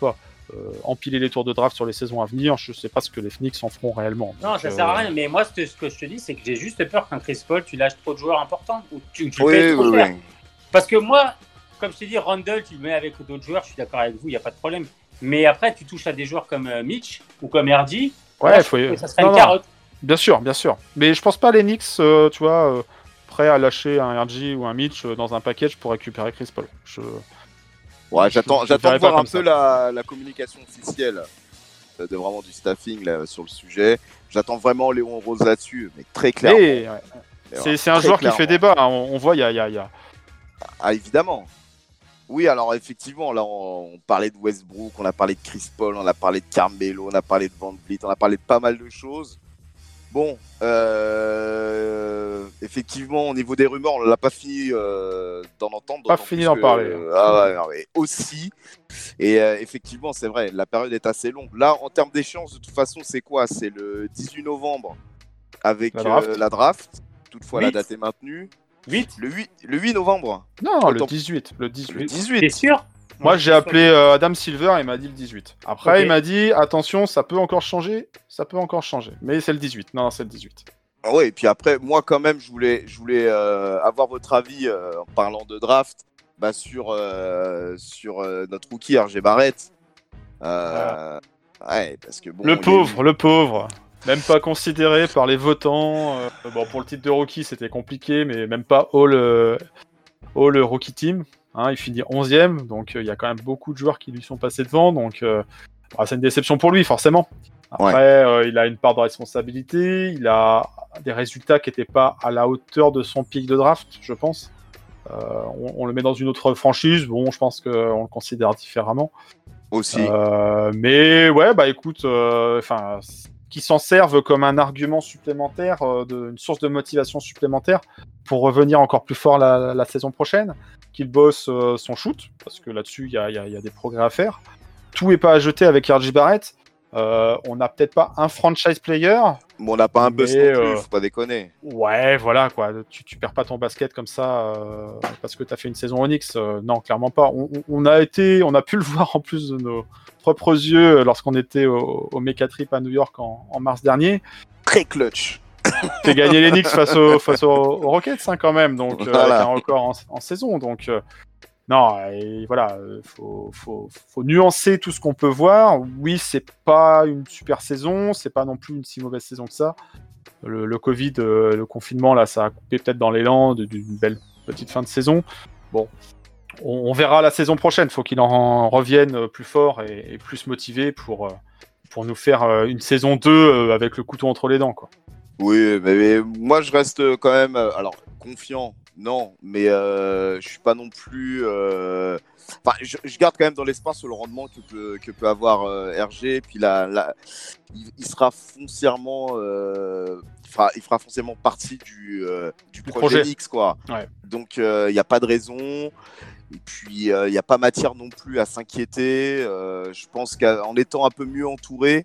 euh, empiler les tours de draft sur les saisons à venir. Je sais pas ce que les Knicks en feront réellement. Non, Donc, ça euh, sert à rien. Mais moi, ce que, ce que je te dis, c'est que j'ai juste peur qu'un Chris Paul, tu lâches trop de joueurs importants ou tu, tu Oui, payes trop oui, cher. oui. Parce que moi, comme je t'ai dit, Randle, tu le mets avec d'autres joueurs, je suis d'accord avec vous, il n'y a pas de problème. Mais après, tu touches à des joueurs comme euh, Mitch ou comme R J. Ouais, là, faut... je trouve que ça serait non, une non. carotte. Bien sûr, bien sûr. Mais je pense pas les Knicks, euh, tu vois, euh, prêts à lâcher un R J ou un Mitch euh, dans un package pour récupérer Chris Paul. Je... Ouais, j'attends, je j'attends de verrais pas voir un comme peu la, la communication officielle de, de vraiment du staffing là, sur le sujet. J'attends vraiment Léon Rose là-dessus, mais très clairement. Et, ouais. C'est, c'est un Très joueur clairement. qui fait débat. Hein. On, on voit, il y a, y a, y a... Ah, évidemment. Oui, alors effectivement, là, on, on parlait de Westbrook, on a parlé de Chris Paul, on a parlé de Carmelo, on a parlé de Van Vliet, on a parlé de pas mal de choses. Bon, euh, effectivement, au niveau des rumeurs, on ne l'a pas fini euh, d'en entendre. Pas fini d'en que, parler. Euh, ah ouais, non, mais aussi. Et euh, effectivement, c'est vrai, la période est assez longue. Là, en termes d'échéance, de toute façon, c'est quoi? C'est le dix-huit novembre avec La draft. euh, la draft. Toutefois, huit. la date est maintenue. huit. Le huit, le huit novembre. Non, Autant- le dix-huit. Le Le dix-huit. dix-huit. T'es sûr? Moi, j'ai appelé euh, Adam Silver et il m'a dit le dix-huit. Après, Ok. il m'a dit attention, ça peut encore changer. Ça peut encore changer. Mais c'est le dix-huit. Non, non, c'est le dix-huit. Ah ouais, et puis après, moi quand même, je voulais, je voulais euh, avoir votre avis euh, en parlant de draft bah, sur, euh, sur euh, notre rookie R J Barrett. Euh, Ouais, parce que bon. Le il y a pauvre, le pauvre. Même pas considéré par les votants. Euh, bon, pour le titre de rookie, c'était compliqué, mais même pas all, euh, all rookie team. Hein, il finit onzième, donc il euh, y a quand même beaucoup de joueurs qui lui sont passés devant. Donc, euh, bah, c'est une déception pour lui, forcément. Après, Ouais. euh, il a une part de responsabilité. Il a des résultats qui n'étaient pas à la hauteur de son pic de draft, je pense. Euh, on, on le met dans une autre franchise. Bon, je pense qu'on le considère différemment. Aussi. Euh, mais ouais, bah écoute, enfin, euh, qui s'en servent comme un argument supplémentaire, euh, de, une source de motivation supplémentaire pour revenir encore plus fort la, la saison prochaine, qu'il bosse euh, son shoot, parce que là-dessus, il y a, y, a, y a des progrès à faire. Tout est pas à jeter avec R J Barrett. Euh, on n'a peut-être pas un franchise player. Bon, on n'a pas un buzz mais, non plus, euh, faut pas déconner. Ouais, voilà, quoi. Tu, tu perds pas ton basket comme ça euh, parce que tu as fait une saison Onyx. Euh, non, clairement pas. On, on a été, on a pu le voir en plus de nos propres yeux lorsqu'on était au, au Mecha Trip à New York en, en mars dernier. Très clutch. Fait gagner les Knicks face, au, face aux, aux Rockets, hein, quand même. Donc, euh, Voilà. avec un record en, en saison. Donc, euh, non, et voilà, euh, faut, faut, faut nuancer tout ce qu'on peut voir. Oui, c'est pas une super saison, c'est pas non plus une si mauvaise saison que ça. Le, le Covid, euh, le confinement, là, ça a coupé peut-être dans l'élan de- d'une belle petite fin de saison. Bon, on, on verra la saison prochaine. Faut qu'il en revienne plus fort et, et plus motivé pour, euh, pour nous faire euh, une saison deux euh, avec le couteau entre les dents, quoi. Oui, mais, mais moi je reste quand même, euh, alors confiant, non, mais euh, je suis pas non plus. euh, Enfin, je, je garde quand même dans l'espoir sur le rendement que peut, que peut avoir euh, R G. Puis là, là il, il sera foncièrement, euh, il fera, il fera foncièrement partie du, euh, du Du projet, projet. X, quoi. Ouais. Donc il n'y a pas de raison. Et puis il n'y a pas matière non plus à s'inquiéter. Euh, je pense qu'en étant un peu mieux entouré.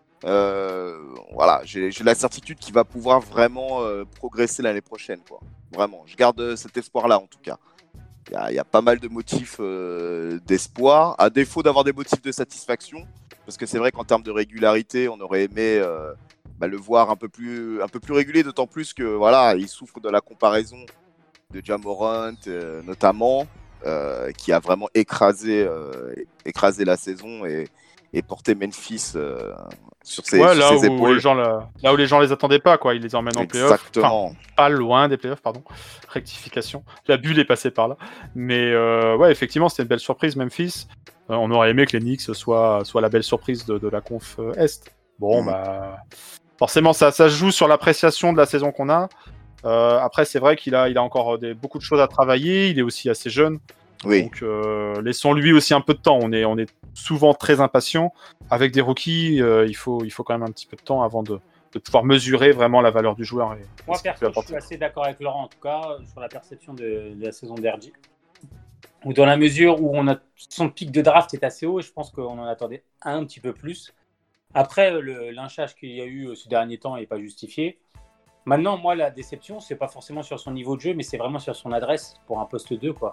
Euh, voilà, j'ai, j'ai la certitude qu'il va pouvoir vraiment euh, progresser l'année prochaine, quoi. Vraiment, je garde cet espoir-là en tout cas. Il y a, il y a pas mal de motifs euh, d'espoir, à défaut d'avoir des motifs de satisfaction, parce que c'est vrai qu'en termes de régularité, on aurait aimé euh, bah, le voir un peu plus, un peu plus régulier, d'autant plus que voilà, il souffre de la comparaison de Ja Morant, euh, notamment, euh, qui a vraiment écrasé, euh, écrasé la saison et et porter Memphis euh, sur ses, Ouais, sur là ses où, épaules. les gens, là, là où les gens les attendaient pas, quoi. Ils les emmènent en playoff. Enfin, Exactement. pas loin des playoffs, pardon. Rectification. La bulle est passée par là. Mais euh, ouais, effectivement, c'était une belle surprise, Memphis. Euh, on aurait aimé que les Knicks soient, soient la belle surprise de, de la conf euh, Est. Bon, Mhm. bah. Forcément, ça, ça se joue sur l'appréciation de la saison qu'on a. Euh, après, c'est vrai qu'il a, il a encore des, beaucoup de choses à travailler. Il est aussi assez jeune. Oui. Donc, euh, laissons-lui aussi un peu de temps. On est, on est souvent très impatient. Avec des rookies, euh, il, faut, il faut quand même un petit peu de temps avant de, de pouvoir mesurer vraiment la valeur du joueur. Et, et Moi, ce qu'il peut perso, je apporter. suis assez d'accord avec Laurent, en tout cas, sur la perception de, de la saison d'R J. Ou dans la mesure où on a, son pic de draft est assez haut, et je pense qu'on en attendait un petit peu plus. Après, le lynchage qu'il y a eu ces derniers temps n'est pas justifié. Maintenant, moi, la déception, c'est pas forcément sur son niveau de jeu, mais c'est vraiment sur son adresse pour un poste deux, quoi.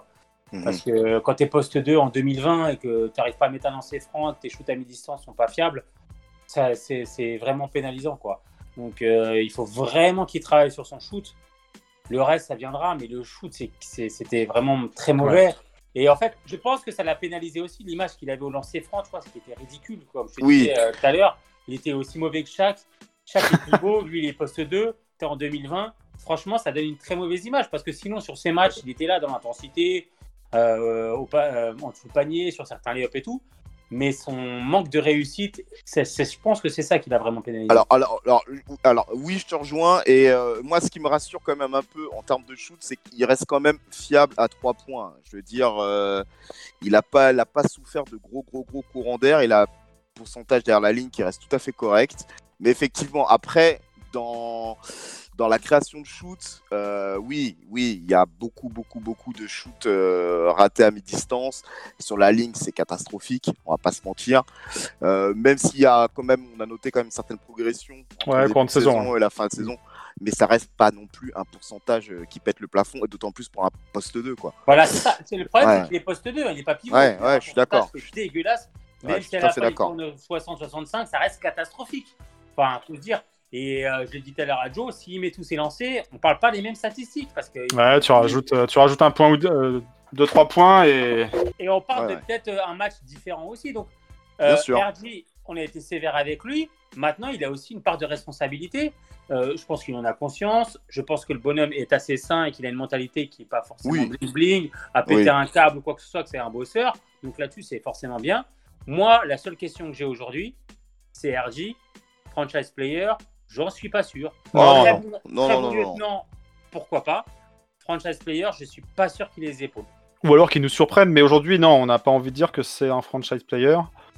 Mmh. Parce que quand tu es poste deux en deux mille vingt et que tu n'arrives pas à mettre un lancer franc, que tes shoots à mi-distance ne sont pas fiables, ça, c'est, c'est vraiment pénalisant, quoi. Donc, euh, il faut vraiment qu'il travaille sur son shoot. Le reste, ça viendra, mais le shoot, c'est, c'est, c'était vraiment très mauvais. Ouais. Et en fait, je pense que ça l'a pénalisé aussi. L'image qu'il avait au lancer franc, je crois, c'était ridicule. Comme je te oui. disais euh, tout à l'heure, il était aussi mauvais que Shaq. Shaq est plus beau, lui, il est poste deux. Tu es en deux mille vingt. Franchement, ça donne une très mauvaise image parce que sinon, sur ces matchs, il était là dans l'intensité, euh, au pa- euh, en dessous le panier, sur certains lay-ups et tout. Mais son manque de réussite, c'est, c'est, je pense que c'est ça qui l'a vraiment pénalisé. Alors, alors, alors, alors oui, je te rejoins. Et euh, moi, ce qui me rassure quand même un peu en termes de shoot, c'est qu'il reste quand même fiable à trois points. Je veux dire, euh, il n'a pas, il a pas souffert de gros, gros, gros courants d'air. Il a un pourcentage derrière la ligne qui reste tout à fait correct. Mais effectivement, après, dans... Dans la création de shoot, euh, oui, oui, il y a beaucoup, beaucoup, beaucoup de shoots euh, ratés à mi-distance. Sur la ligne, c'est catastrophique, on va pas se mentir. Euh, même s'il y a quand même, on a noté quand même une certaine progression entre ouais, le début de saison, saison et la fin de saison, mais ça reste pas non plus un pourcentage qui pète le plafond, et d'autant plus pour un poste deux, quoi. Voilà, c'est ça. C'est le problème, ouais. C'est qu'il est poste deux, il n'est pas pivot. Ouais, ouais, je suis d'accord. C'est dégueulasse. Même ouais, si elle a pas soixante soixante-cinq, ça reste catastrophique. Enfin, faut se dire. Et euh, je l'ai dit tout à l'heure à Joe, s'il met tous ses lancers, on ne parle pas des mêmes statistiques. Parce que ouais, tu rajoutes, euh, tu rajoutes un point ou deux, euh, deux, trois points et. Et on parle ouais, de ouais. peut-être un match différent aussi. Donc, euh, R J, on a été sévère avec lui. Maintenant, il a aussi une part de responsabilité. Euh, je pense qu'il en a conscience. Je pense que le bonhomme est assez sain et qu'il a une mentalité qui n'est pas forcément oui. bling-bling, à péter oui. un câble ou quoi que ce soit, que c'est un bosseur. Donc là-dessus, c'est forcément bien. Moi, la seule question que j'ai aujourd'hui, c'est R J, franchise player. J'en suis pas sûr. Non, très non, bon, non, très non, bon non, lieutenant, non. Pourquoi pas. Franchise player, je suis pas sûr qu'il ait les épaules. Ou alors qu'il nous surprenne, mais aujourd'hui, non, on n'a pas envie de dire que c'est un franchise player.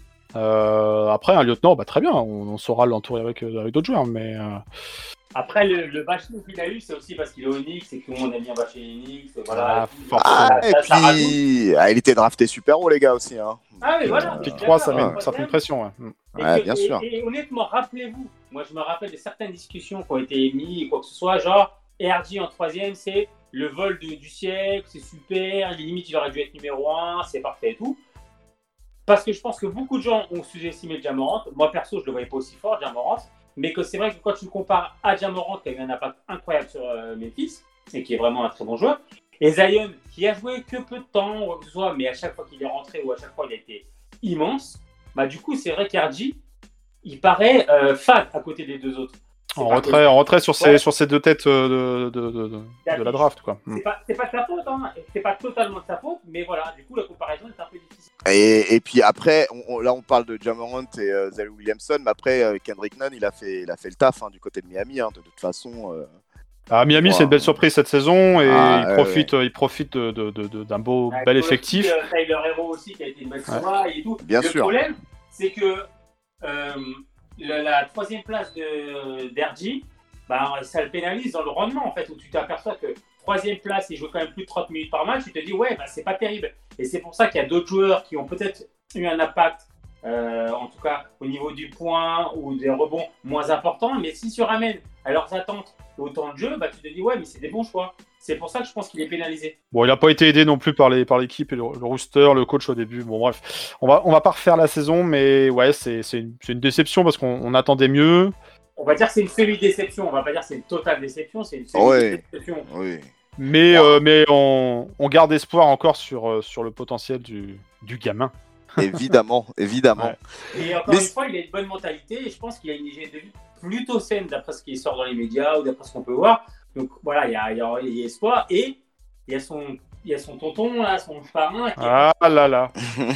Euh, après, un lieutenant, bah, très bien, on, on saura l'entourer avec, avec d'autres joueurs, mais... Euh... Après, le, le bashing qu'il a eu, c'est aussi parce qu'il est au Knicks et que tout le monde a bien bâché les Knicks. Voilà, ah, et, ah, ça, et ça, puis, ça ah, il était drafté super haut, les gars, aussi. Hein. Ah, mais voilà. Pick trois, ça met, ça fait une pression. Ouais, ouais que, bien et, sûr. Et, et honnêtement, rappelez-vous, moi, je me rappelle de certaines discussions qui ont été émises, quoi que ce soit, genre, R J en troisième, c'est le vol de, du siècle, c'est super, limite, il aurait dû être numéro un, c'est parfait et tout. Parce que je pense que beaucoup de gens ont sous-estimé Ja Morant. Moi, perso, je ne le voyais pas aussi fort, Ja Morant. Mais que c'est vrai que quand tu le compares à Ja Morant, qui a eu un impact incroyable sur euh, Memphis, et qui est vraiment un très bon joueur, et Zion, qui a joué que peu de temps, ou quoi que ce soit, mais à chaque fois qu'il est rentré, ou à chaque fois il a été immense, bah du coup, c'est vrai qu'R J, il paraît euh, fade à côté des deux autres. En retrait, en retrait sur, ces, ouais. sur ces deux têtes de, de, de, de, de la draft, quoi. C'est pas, c'est pas de sa faute, hein. C'est pas totalement de sa faute, mais voilà, du coup, la comparaison est un peu difficile. Et, et puis après, on, on, là, on parle de Ja Morant et euh, Zion Williamson, mais après, euh, Kendrick Nunn, il a fait, il a fait le taf hein, du côté de Miami, hein, de, de toute façon. Euh... Ah, Miami, wow. c'est une belle surprise cette saison, et ah, il, ouais, profite, ouais. il profite de, de, de, de, d'un beau, ouais, bel effectif. Aussi, euh, Tyler Hero aussi, qui a été une belle soirée ouais. et tout. Bien le sûr. problème, c'est que euh, la, la troisième place de, d'R J, bah, ça le pénalise dans le rendement, en fait, où tu t'aperçois que troisième place, il joue quand même plus de trente minutes par match, tu te dis, ouais, bah, c'est pas terrible. Et c'est pour ça qu'il y a d'autres joueurs qui ont peut-être eu un impact, euh, en tout cas au niveau du point ou des rebonds moins importants, mais s'ils se ramènent à leurs attentes au temps de jeu, bah, tu te dis, ouais, mais c'est des bons choix. C'est pour ça que je pense qu'il est pénalisé. Bon, il n'a pas été aidé non plus par, les, par l'équipe et le, le rooster, le coach au début. Bon, bref, on va, on va pas refaire la saison, mais ouais, c'est, c'est, une, c'est une déception parce qu'on on attendait mieux. On va dire que c'est une semi-déception, on va pas dire que c'est une totale déception, c'est une semi-déception. Oui, oui. Mais, ouais. euh, mais on, on garde espoir encore sur, sur le potentiel du, du gamin. Évidemment, évidemment. Ouais. Et encore mais... une fois, il a une bonne mentalité et je pense qu'il a une hygiène de vie plutôt saine d'après ce qui sort dans les médias ou d'après ce qu'on peut voir. Donc voilà, il y a, il y a, il y a espoir et il y a son, il y a son tonton, là, son parrain. Qui ah est... là là.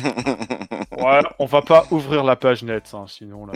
Ouais, on va pas ouvrir la page net, hein, sinon là.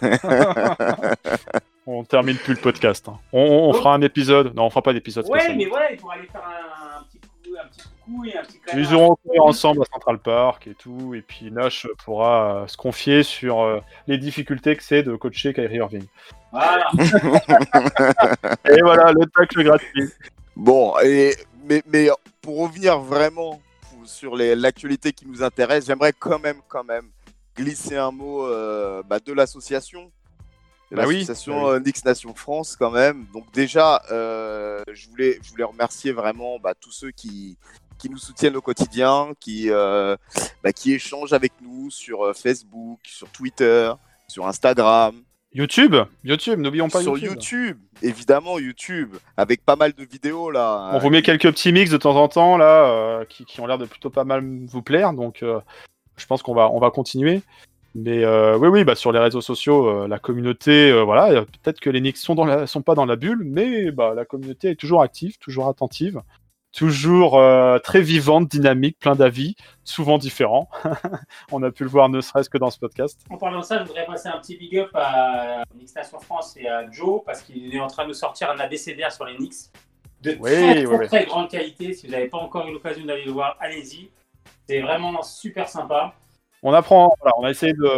On termine plus le podcast. Hein. On, on fera un épisode. Non, on fera pas d'épisode spécial. Ouais, mais voilà, il pourra aller faire un, un petit coup, un petit coucou et un petit câlin. Ils auront couru ensemble à Central Park et tout, et puis Nash pourra euh, se confier sur euh, les difficultés que c'est de coacher Kyrie Irving. Voilà. Et voilà, le tacle gratuit. Bon, et, mais, mais pour revenir vraiment sur les, l'actualité qui nous intéresse, j'aimerais quand même, quand même glisser un mot euh, bah, de l'association. De bah l'association oui. euh, Knicks Nation France quand même. Donc déjà, euh, je, voulais, je voulais remercier vraiment bah, tous ceux qui, qui nous soutiennent au quotidien, qui, euh, bah, qui échangent avec nous sur euh, Facebook, sur Twitter, sur Instagram. YouTube, YouTube, n'oublions pas sur YouTube. YouTube, évidemment YouTube, avec pas mal de vidéos là. On vous met quelques petits mix de temps en temps là, euh, qui, qui ont l'air de plutôt pas mal vous plaire, donc euh, je pense qu'on va, on va continuer. Mais euh, oui, oui, bah sur les réseaux sociaux, euh, la communauté, euh, voilà, peut-être que les Knicks sont dans la, sont pas dans la bulle, mais bah la communauté est toujours active, toujours attentive, toujours euh, très vivante, dynamique, plein d'avis, souvent différents. On a pu le voir ne serait-ce que dans ce podcast. En parlant de ça, je voudrais passer un petit big up à Knicks Nation France et à Joe, parce qu'il est en train de nous sortir un abécédaire sur les Knicks de Oui, très, très, oui, oui. très grande qualité. Si vous n'avez pas encore eu l'occasion d'aller le voir, allez-y. C'est vraiment super sympa. On apprend, voilà, on a essayé de,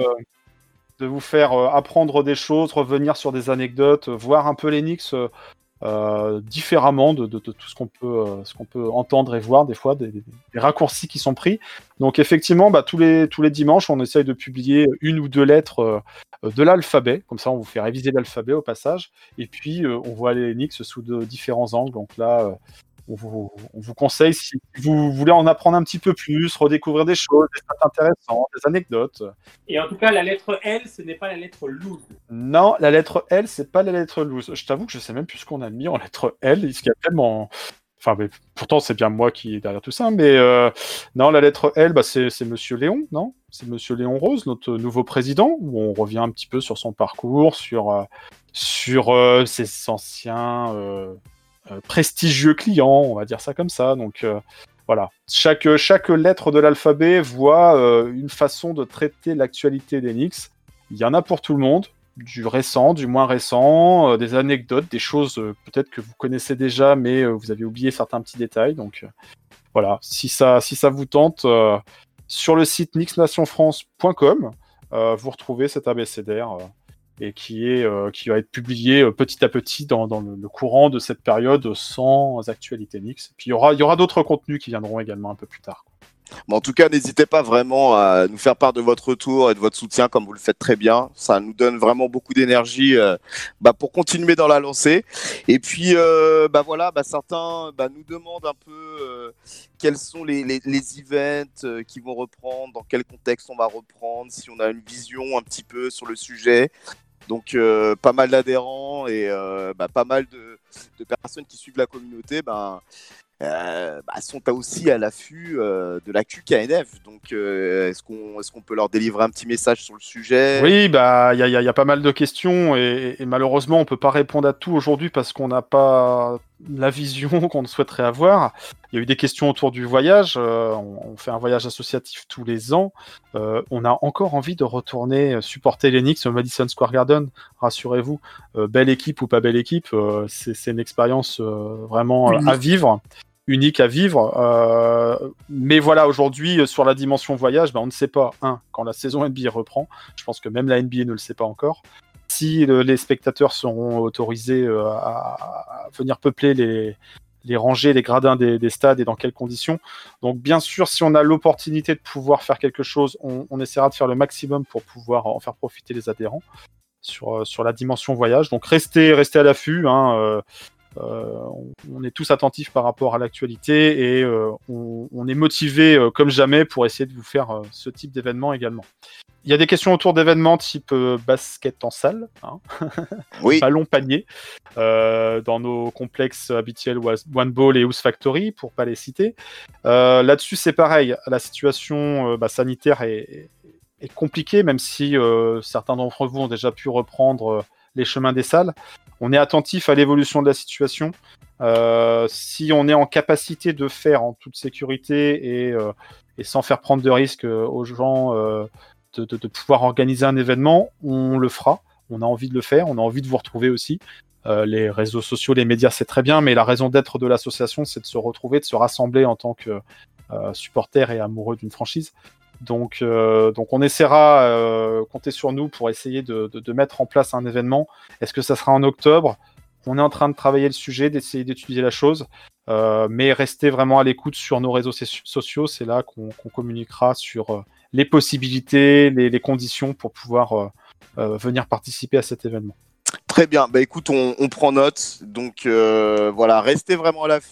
de vous faire euh, apprendre des choses, revenir sur des anecdotes, euh, voir un peu les Knicks euh, euh, différemment de, de, de tout ce qu'on peut, euh, ce qu'on peut entendre et voir des fois, des, des, des raccourcis qui sont pris. Donc effectivement, bah, tous, les, tous les dimanches, on essaye de publier une ou deux lettres euh, de l'alphabet, comme ça on vous fait réviser l'alphabet au passage, et puis euh, on voit les Knicks sous de différents angles. Donc là, euh, On vous, on vous conseille, si vous voulez en apprendre un petit peu plus, redécouvrir des choses, des stats intéressantes, des anecdotes. Et en tout cas, la lettre L, ce n'est pas la lettre loose. Non, la lettre L, c'est pas la lettre loose. Je t'avoue que je sais même plus ce qu'on a mis en lettre L, ce qu'il y a tellement... Enfin, mais pourtant, c'est bien moi qui est derrière tout ça, mais euh, non, la lettre L, bah, c'est, c'est Monsieur Léon, non ? C'est Monsieur Léon Rose, notre nouveau président, où on revient un petit peu sur son parcours, sur, euh, sur euh, ses anciens... Euh, Euh, prestigieux client, on va dire ça comme ça. Donc euh, voilà, chaque, chaque lettre de l'alphabet voit euh, une façon de traiter l'actualité des Knicks. Il y en a pour tout le monde, du récent, du moins récent, euh, des anecdotes, des choses euh, peut-être que vous connaissez déjà, mais euh, vous avez oublié certains petits détails. Donc euh, voilà, si ça, si ça vous tente, euh, sur le site knicks nation france point com, euh, vous retrouvez cet abécédaire euh, et qui, est, euh, qui va être publié euh, petit à petit dans, dans le, le courant de cette période sans actualité Knicks. Puis il y aura, il y aura d'autres contenus qui viendront également un peu plus tard. Bon, en tout cas, n'hésitez pas vraiment à nous faire part de votre retour et de votre soutien, comme vous le faites très bien. Ça nous donne vraiment beaucoup d'énergie euh, bah, pour continuer dans la lancée. Et puis, euh, bah voilà, bah, certains bah, nous demandent un peu euh, quels sont les, les, les events euh, qui vont reprendre, dans quel contexte on va reprendre, si on a une vision un petit peu sur le sujet. Donc, euh, pas mal d'adhérents et euh, bah, pas mal de, de personnes qui suivent la communauté bah, euh, bah, sont aussi à l'affût euh, de l'actu K N F. Donc, euh, est-ce qu'on, est-ce qu'on peut leur délivrer un petit message sur le sujet ? Oui, bah, il y, y, y a pas mal de questions et, et malheureusement, on ne peut pas répondre à tout aujourd'hui parce qu'on n'a pas la vision qu'on souhaiterait avoir. Il y a eu des questions autour du voyage. Euh, on, on fait un voyage associatif tous les ans. Euh, on a encore envie de retourner supporter les Knicks au Madison Square Garden. Rassurez-vous, euh, belle équipe ou pas belle équipe, euh, c'est, c'est une expérience euh, vraiment euh, à vivre. Unique à vivre, euh, mais voilà, aujourd'hui, euh, sur la dimension voyage, bah, on ne sait pas, un, quand la saison N B A reprend, je pense que même la N B A ne le sait pas encore, si le, les spectateurs seront autorisés euh, à, à venir peupler les, les rangées, les gradins des, des stades et dans quelles conditions. Donc bien sûr, si on a l'opportunité de pouvoir faire quelque chose, on, on essaiera de faire le maximum pour pouvoir en faire profiter les adhérents sur, euh, sur la dimension voyage. Donc restez, restez à l'affût, hein, euh, Euh, on est tous attentifs par rapport à l'actualité et euh, on, on est motivés euh, comme jamais pour essayer de vous faire euh, ce type d'événement également. Il y a des questions autour d'événements type euh, basket en salle, hein. Oui. Ballon panier, euh, dans nos complexes habituels One Ball et House Factory, pour pas les citer. Euh, là-dessus, c'est pareil. La situation euh, bah, sanitaire est, est compliquée, même si euh, certains d'entre vous ont déjà pu reprendre euh, les chemins des salles. On est attentif à l'évolution de la situation. Euh, si on est en capacité de faire en toute sécurité et, euh, et sans faire prendre de risques aux gens euh, de, de, de pouvoir organiser un événement, on le fera. On a envie de le faire, on a envie de vous retrouver aussi. Euh, les réseaux sociaux, les médias, c'est très bien, mais la raison d'être de l'association, c'est de se retrouver, de se rassembler en tant que euh, supporter et amoureux d'une franchise. Donc, euh, donc on essaiera, euh, compter sur nous pour essayer de, de, de mettre en place un événement. Est-ce que ça sera en octobre ? On est en train de travailler le sujet, d'essayer d'étudier la chose, euh, mais restez vraiment à l'écoute sur nos réseaux sociaux. C'est là qu'on, qu'on communiquera sur euh, les possibilités, les, les conditions pour pouvoir euh, euh, venir participer à cet événement. Très bien, bah écoute, on, on prend note, donc euh, voilà, restez vraiment à l'affût.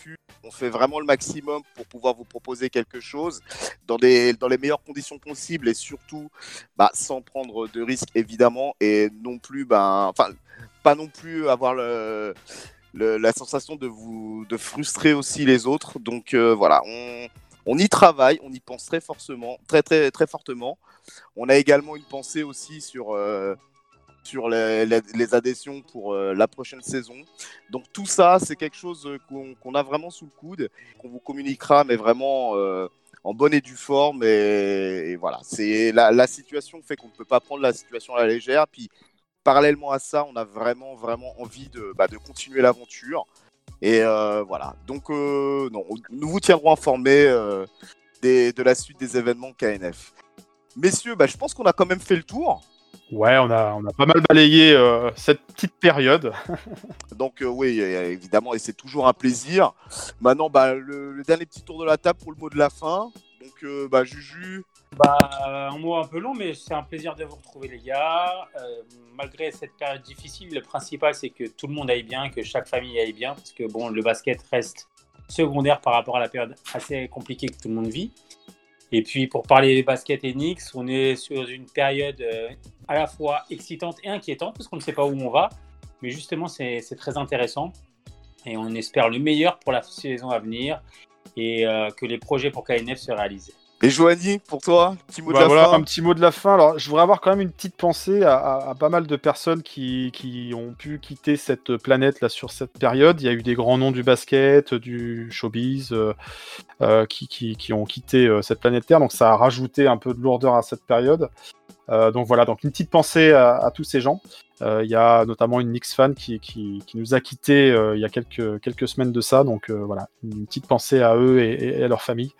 on fait vraiment le maximum pour pouvoir vous proposer quelque chose dans, des, dans les meilleures conditions possibles et surtout bah, sans prendre de risques évidemment et non plus, bah, enfin, pas non plus avoir le, le, la sensation de vous de frustrer aussi les autres. Donc euh, voilà, on, on y travaille, on y pense très fortement, très très très fortement. On a également une pensée aussi sur euh, sur les, les, les adhésions pour euh, la prochaine saison. Donc tout ça, c'est quelque chose qu'on, qu'on a vraiment sous le coude, qu'on vous communiquera, mais vraiment euh, en bonne et due forme. Et, et voilà, c'est la, la situation fait qu'on ne peut pas prendre la situation à la légère. Puis parallèlement à ça, on a vraiment vraiment envie de, bah, de continuer l'aventure. Et euh, voilà. Donc euh, non, nous vous tiendrons informés euh, des, de la suite des événements K N F. Messieurs, bah, je pense qu'on a quand même fait le tour. Ouais, on a, on a pas mal balayé euh, cette petite période. Donc euh, oui, évidemment, et c'est toujours un plaisir. Maintenant, bah, le, le dernier petit tour de la table pour le mot de la fin. Donc, euh, bah, Juju. Bah, un mot un peu long, mais c'est un plaisir de vous retrouver, les gars. Euh, malgré cette période difficile, le principal, c'est que tout le monde aille bien, que chaque famille aille bien, parce que bon, le basket reste secondaire par rapport à la période assez compliquée que tout le monde vit. Et puis, pour parler basket et Knicks, on est sur une période euh, à la fois excitante et inquiétante, parce qu'on ne sait pas où on va. Mais justement, c'est, c'est très intéressant. Et on espère le meilleur pour la saison à venir et euh, que les projets pour K N F se réalisent. Et Joanie, pour toi, petit mot bah de la voilà, fin. Un petit mot de la fin. Alors, je voudrais avoir quand même une petite pensée à, à, à pas mal de personnes qui, qui ont pu quitter cette planète là sur cette période. Il y a eu des grands noms du basket, du showbiz, euh, euh, qui, qui, qui ont quitté euh, cette planète Terre. Donc, ça a rajouté un peu de lourdeur à cette période. Euh, donc voilà, donc une petite pensée à, à tous ces gens. Euh, il y a notamment une Knicks fan qui, qui, qui nous a quittés euh, il y a quelques, quelques semaines de ça. Donc euh, voilà, une petite pensée à eux et, et à leur famille.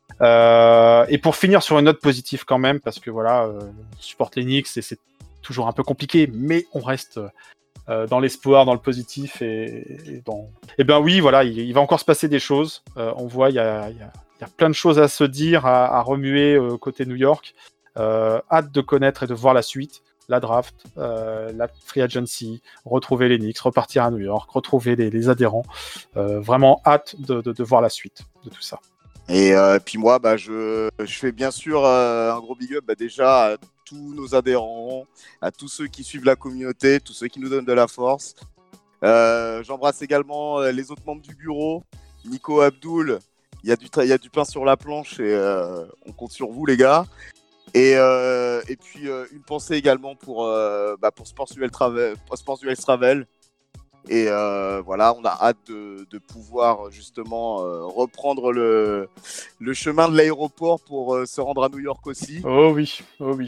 Euh, et pour finir sur une note positive quand même, parce que voilà, euh, on supporte les Knicks et c'est toujours un peu compliqué, mais on reste euh, dans l'espoir, dans le positif et, et dans. Et ben oui, voilà, il, il va encore se passer des choses. Euh, on voit, il y a, il y, a, il y a plein de choses à se dire, à, à remuer euh, côté New York. Euh, hâte de connaître et de voir la suite, la draft, euh, la free agency, retrouver les Knicks, repartir à New York, retrouver les, les adhérents. Euh, vraiment hâte de, de, de voir la suite de tout ça. Et euh, puis moi, bah, je, je fais bien sûr euh, un gros big up bah, déjà à tous nos adhérents, à tous ceux qui suivent la communauté, tous ceux qui nous donnent de la force. Euh, j'embrasse également euh, les autres membres du bureau, Nico, Abdoul. Il y a du, tra- il y a du pain sur la planche et euh, on compte sur vous les gars. Et, euh, et puis euh, une pensée également pour, euh, bah, pour Sports U S Travel. Sports U S Travel. Et euh, voilà, on a hâte de, de pouvoir justement euh, reprendre le, le chemin de l'aéroport pour euh, se rendre à New York aussi. Oh oui, oh oui.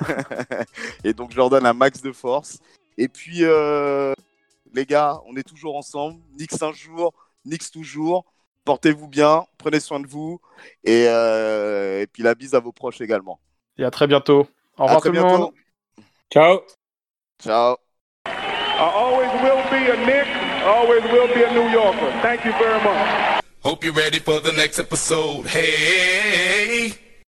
Et donc je leur donne un max de force. Et puis euh, les gars, on est toujours ensemble. Knicks un jour, Knicks toujours. Portez-vous bien, prenez soin de vous. Et, euh, et puis la bise à vos proches également. Et à très bientôt. Au revoir à très tout le bientôt. monde. Ciao. Ciao. I always will be a Knick, always will be a New Yorker. Thank you very much. Hope you're ready for the next episode. Hey.